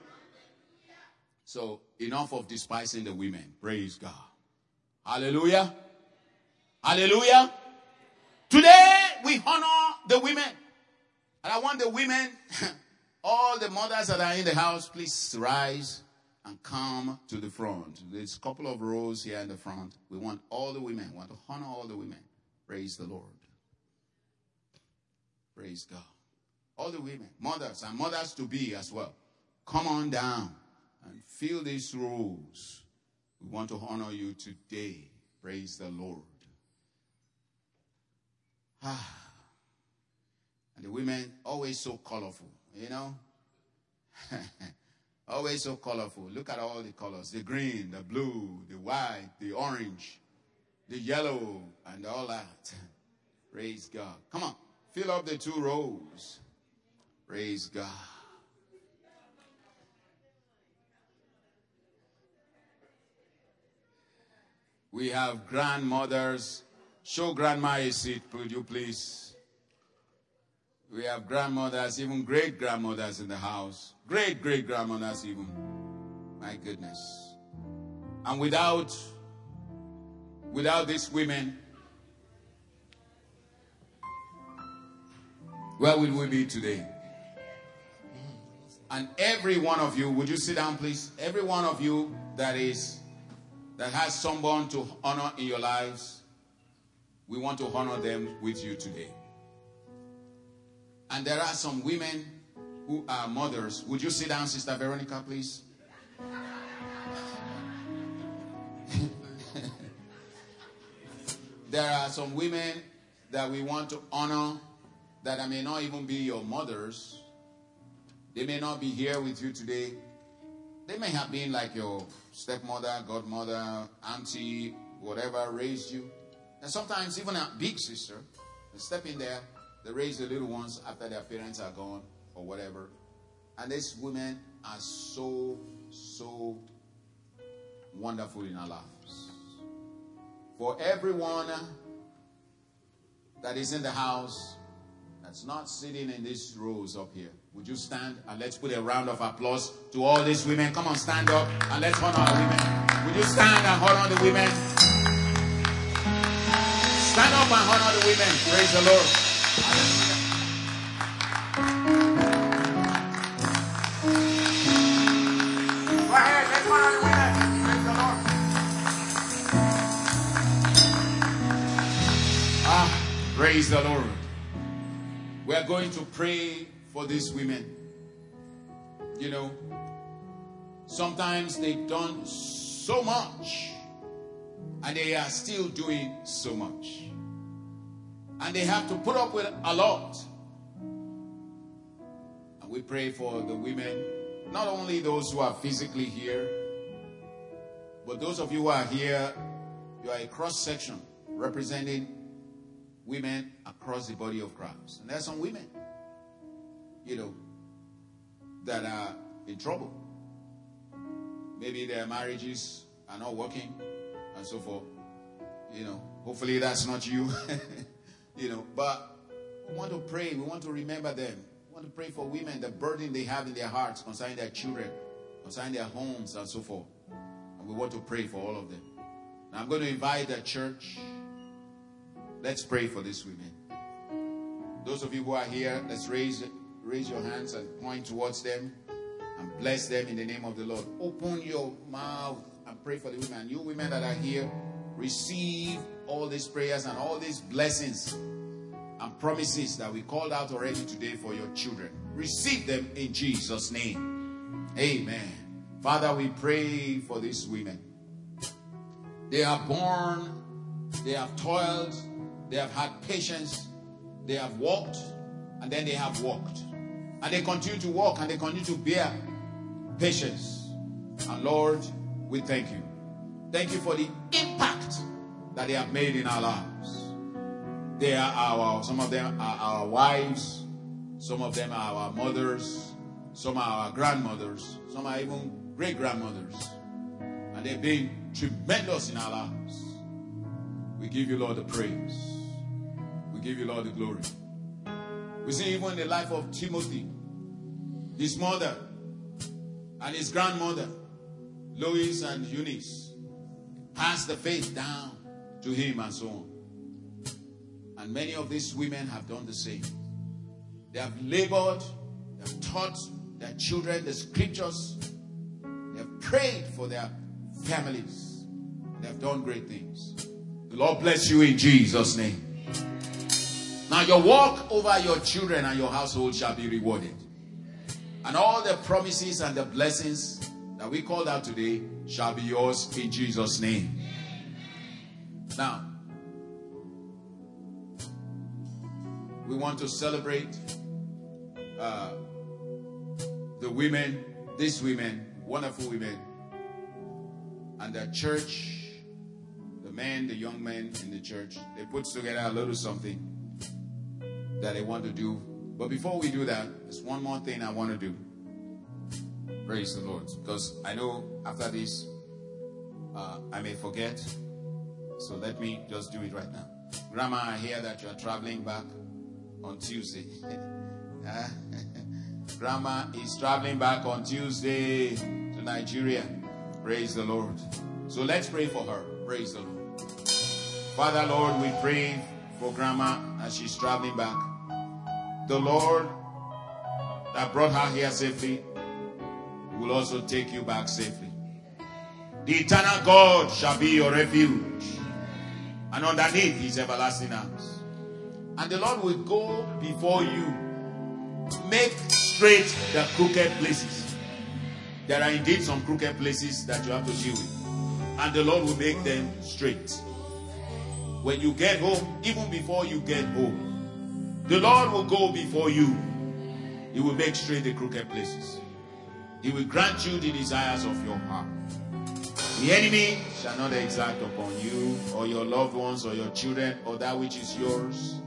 So enough of despising the women. Praise God. Hallelujah. Hallelujah. Today we honor the women. And I want the women, all the mothers that are in the house, please rise and come to the front. There's a couple of rows here in the front. We want all the women. We want to honor all the women. Praise the Lord. Praise God. All the women, mothers and mothers to be as well. Come on down and fill these rows. We want to honor you today. Praise the Lord. Ah. And the women, always so colorful, you know. Always so colorful. Look at all the colors. The green, the blue, the white, the orange, the yellow, and all that. Praise God. Come on. Fill up the two rows. Praise God. We have grandmothers. Show grandma a seat, would you please? We have grandmothers, even great-grandmothers in the house. Great-great-grandmothers even. My goodness. And without, without these women, where will we be today? And every one of you, would you sit down, please? Every one of you that is, that has someone to honor in your lives, we want to honor them with you today. And there are some women who are mothers. Would you sit down, Sister Veronica, please? There are some women that we want to honor that may not even be your mothers. They may not be here with you today. They may have been like your stepmother, godmother, auntie, whatever raised you. And sometimes even a big sister, they step in there. They raise the little ones after their parents are gone or whatever. And these women are so, so wonderful in our lives. For everyone that is in the house that's not sitting in these rows up here, would you stand and let's put a round of applause to all these women. Come on, stand up and let's honor our women. Would you stand and honor the women? Stand up and honor the women. Praise the Lord. Go ahead, let's honor the women. Praise the Lord. Ah, praise the Lord. We are going to pray for these women. You know, sometimes they've done so much and they are still doing so much. And they have to put up with a lot. And we pray for the women, not only those who are physically here, but those of you who are here, you are a cross-section representing women across the body of Christ. And there are some women, you know, that are in trouble. Maybe their marriages are not working and so forth. You know, hopefully that's not you. You know, but we want to pray. We want to remember them. We want to pray for women, the burden they have in their hearts concerning their children, concerning their homes and so forth. And we want to pray for all of them. Now I'm going to invite the church. Let's pray for these women. Those of you who are here, let's raise, raise your hands and point towards them and bless them in the name of the Lord. Open your mouth and pray for the women. And you women that are here, receive all these prayers and all these blessings and promises that we called out already today for your children. Receive them in Jesus' name. Amen. Father, we pray for these women. They are born, they have toiled, they have had patience, they have walked, and then they have walked. And they continue to walk and they continue to bear patience. And Lord, we thank you. Thank you for the impact that they have made in our lives. They are our, some of them are our wives, some of them are our mothers, some are our grandmothers, some are even great-grandmothers. And they've been tremendous in our lives. We give you, Lord, the praise. We give you, Lord, the glory. We see even in the life of Timothy, his mother and his grandmother, Lois and Eunice, passed the faith down to him and so on. And many of these women have done the same. They have labored, they have taught their children the scriptures, they have prayed for their families. They have done great things. The Lord bless you in Jesus' name. Now your work over your children and your household shall be rewarded. And all the promises and the blessings that we called out today shall be yours in Jesus' name. Now, we want to celebrate uh, the women, these women, wonderful women, and the church, the men, the young men in the church. They put together a little something that they want to do. But before we do that, there's one more thing I want to do. Praise the Lord. Because I know after this, uh, I may forget. So let me just do it right now. Grandma, I hear that you are traveling back on Tuesday. uh, Grandma is traveling back on Tuesday to Nigeria. Praise the Lord. So let's pray for her. Praise the Lord. Father, Lord, we pray for Grandma as she's traveling back. The Lord that brought her here safely will also take you back safely. The eternal God shall be your refuge, and underneath his everlasting arms. And the Lord will go before you, make straight the crooked places. There are indeed some crooked places that you have to deal with, and the Lord will make them straight. When you get home, even before you get home, the Lord will go before you. He will make straight the crooked places. He will grant you the desires of your heart. The enemy shall not exact upon you or your loved ones or your children or that which is yours.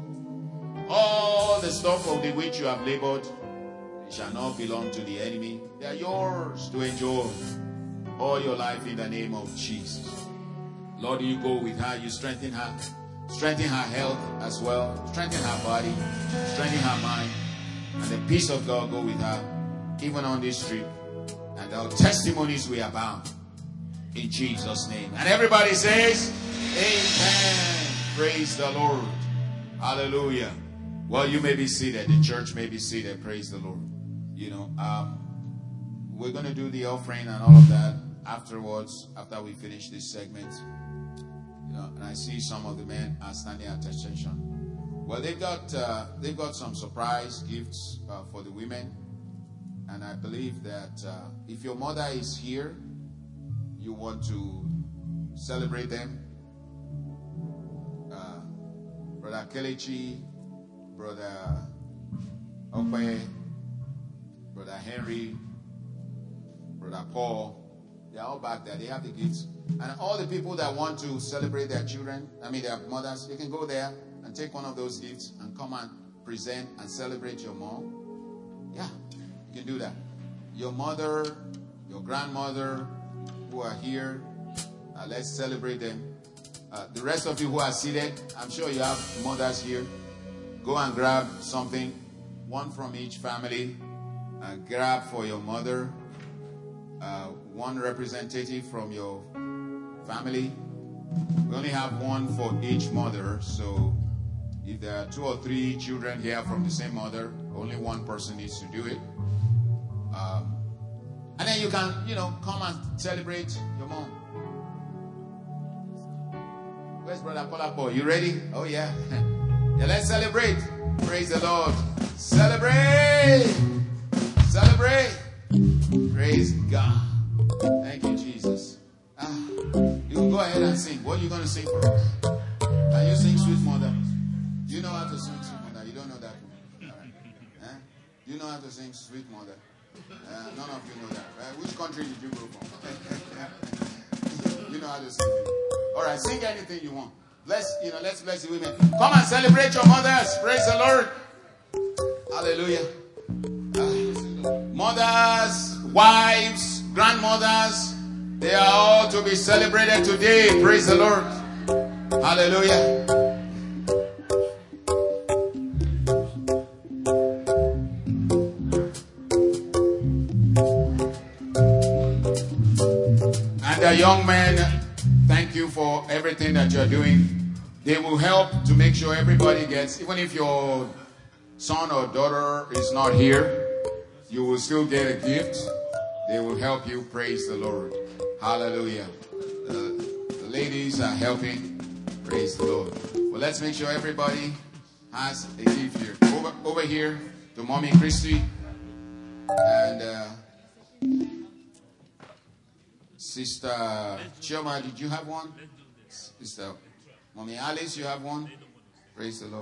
All the stuff of the which you have labored, it shall not belong to the enemy. They are yours to enjoy all your life in the name of Jesus. Lord, you go with her, you strengthen her. Strengthen her health as well. Strengthen her body. Strengthen her mind. And the peace of God go with her, even on this trip. And our testimonies will abound. In Jesus' name. And everybody says, amen. Praise the Lord. Hallelujah. Well, you may be seated. The church may be seated. Praise the Lord. You know, um, we're going to do the offering and all of that afterwards, after we finish this segment. You know, and I see some of the men are standing at attention. Well, they've got uh, they've got some surprise gifts uh, for the women, and I believe that uh, if your mother is here, you want to celebrate them. Uh, Brother Kelechi, Brother Okwe, Brother Henry, Brother Paul. They're all back there. They have the gifts. And all the people that want to celebrate their children, I mean their mothers, you can go there and take one of those gifts and come and present and celebrate your mom. Yeah, you can do that. Your mother, your grandmother who are here, uh, let's celebrate them. Uh, the rest of you who are seated, I'm sure you have mothers here. Go and grab something, one from each family. Uh, grab for your mother. Uh, one representative from your family. We only have one for each mother, so if there are two or three children here from the same mother, only one person needs to do it. Um, and then you can, you know, come and celebrate your mom. Where's Brother Kolapo? You ready? Oh yeah. Yeah, let's celebrate. Praise the Lord. Celebrate. Celebrate. Praise God. Thank you, Jesus. Ah, you can go ahead and sing. What are you going to sing for us? Can you sing Sweet Mother? Do you know how to sing Sweet Mother? You don't know that one. All right. Eh? Do you know how to sing Sweet Mother? Uh, none of you know that. Right? Which country did you go from? You know how to sing it. All right, sing anything you want. Bless, you know, let's bless the women. Come and celebrate your mothers. Praise the Lord. Hallelujah. Uh, mothers, wives, grandmothers, they are all to be celebrated today. Praise the Lord. Hallelujah. And the young men, thank you for everything that you're doing. They will help to make sure everybody gets, even if your son or daughter is not here, you will still get a gift. They will help you. Praise the Lord. Hallelujah. The, the ladies are helping. Praise the Lord. Well, let's make sure everybody has a gift here. Over, over here to Mommy Christy and uh, Sister Chioma. Did you have one? Sister Mommy Alice, you have one? Praise the Lord.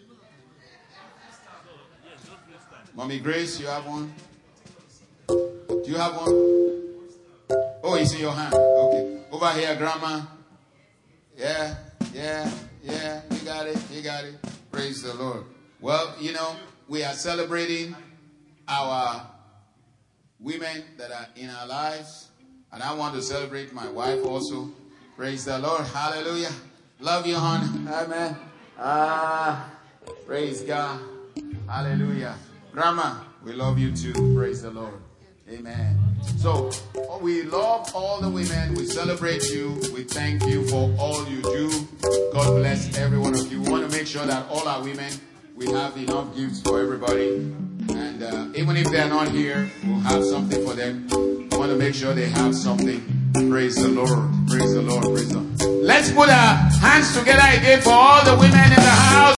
Mommy Grace, you have one? Do you have one? Oh, it's in your hand. Okay. Over here, Grandma. Yeah, yeah, yeah. You got it. You got it. Praise the Lord. Well, you know, we are celebrating our women that are in our lives. And I want to celebrate my wife also. Praise the Lord. Hallelujah. Love you, hon. Amen. Ah, praise God. Hallelujah. Grandma, we love you too. Praise the Lord. Amen. So, we love all the women. We celebrate you. We thank you for all you do. God bless every one of you. We want to make sure that all our women, we have enough gifts for everybody. And uh, even if they're not here, we'll have something for them. We want to make sure they have something. Praise the Lord. Praise the Lord. Praise the Lord. Let's put our hands together again for all the women in the house.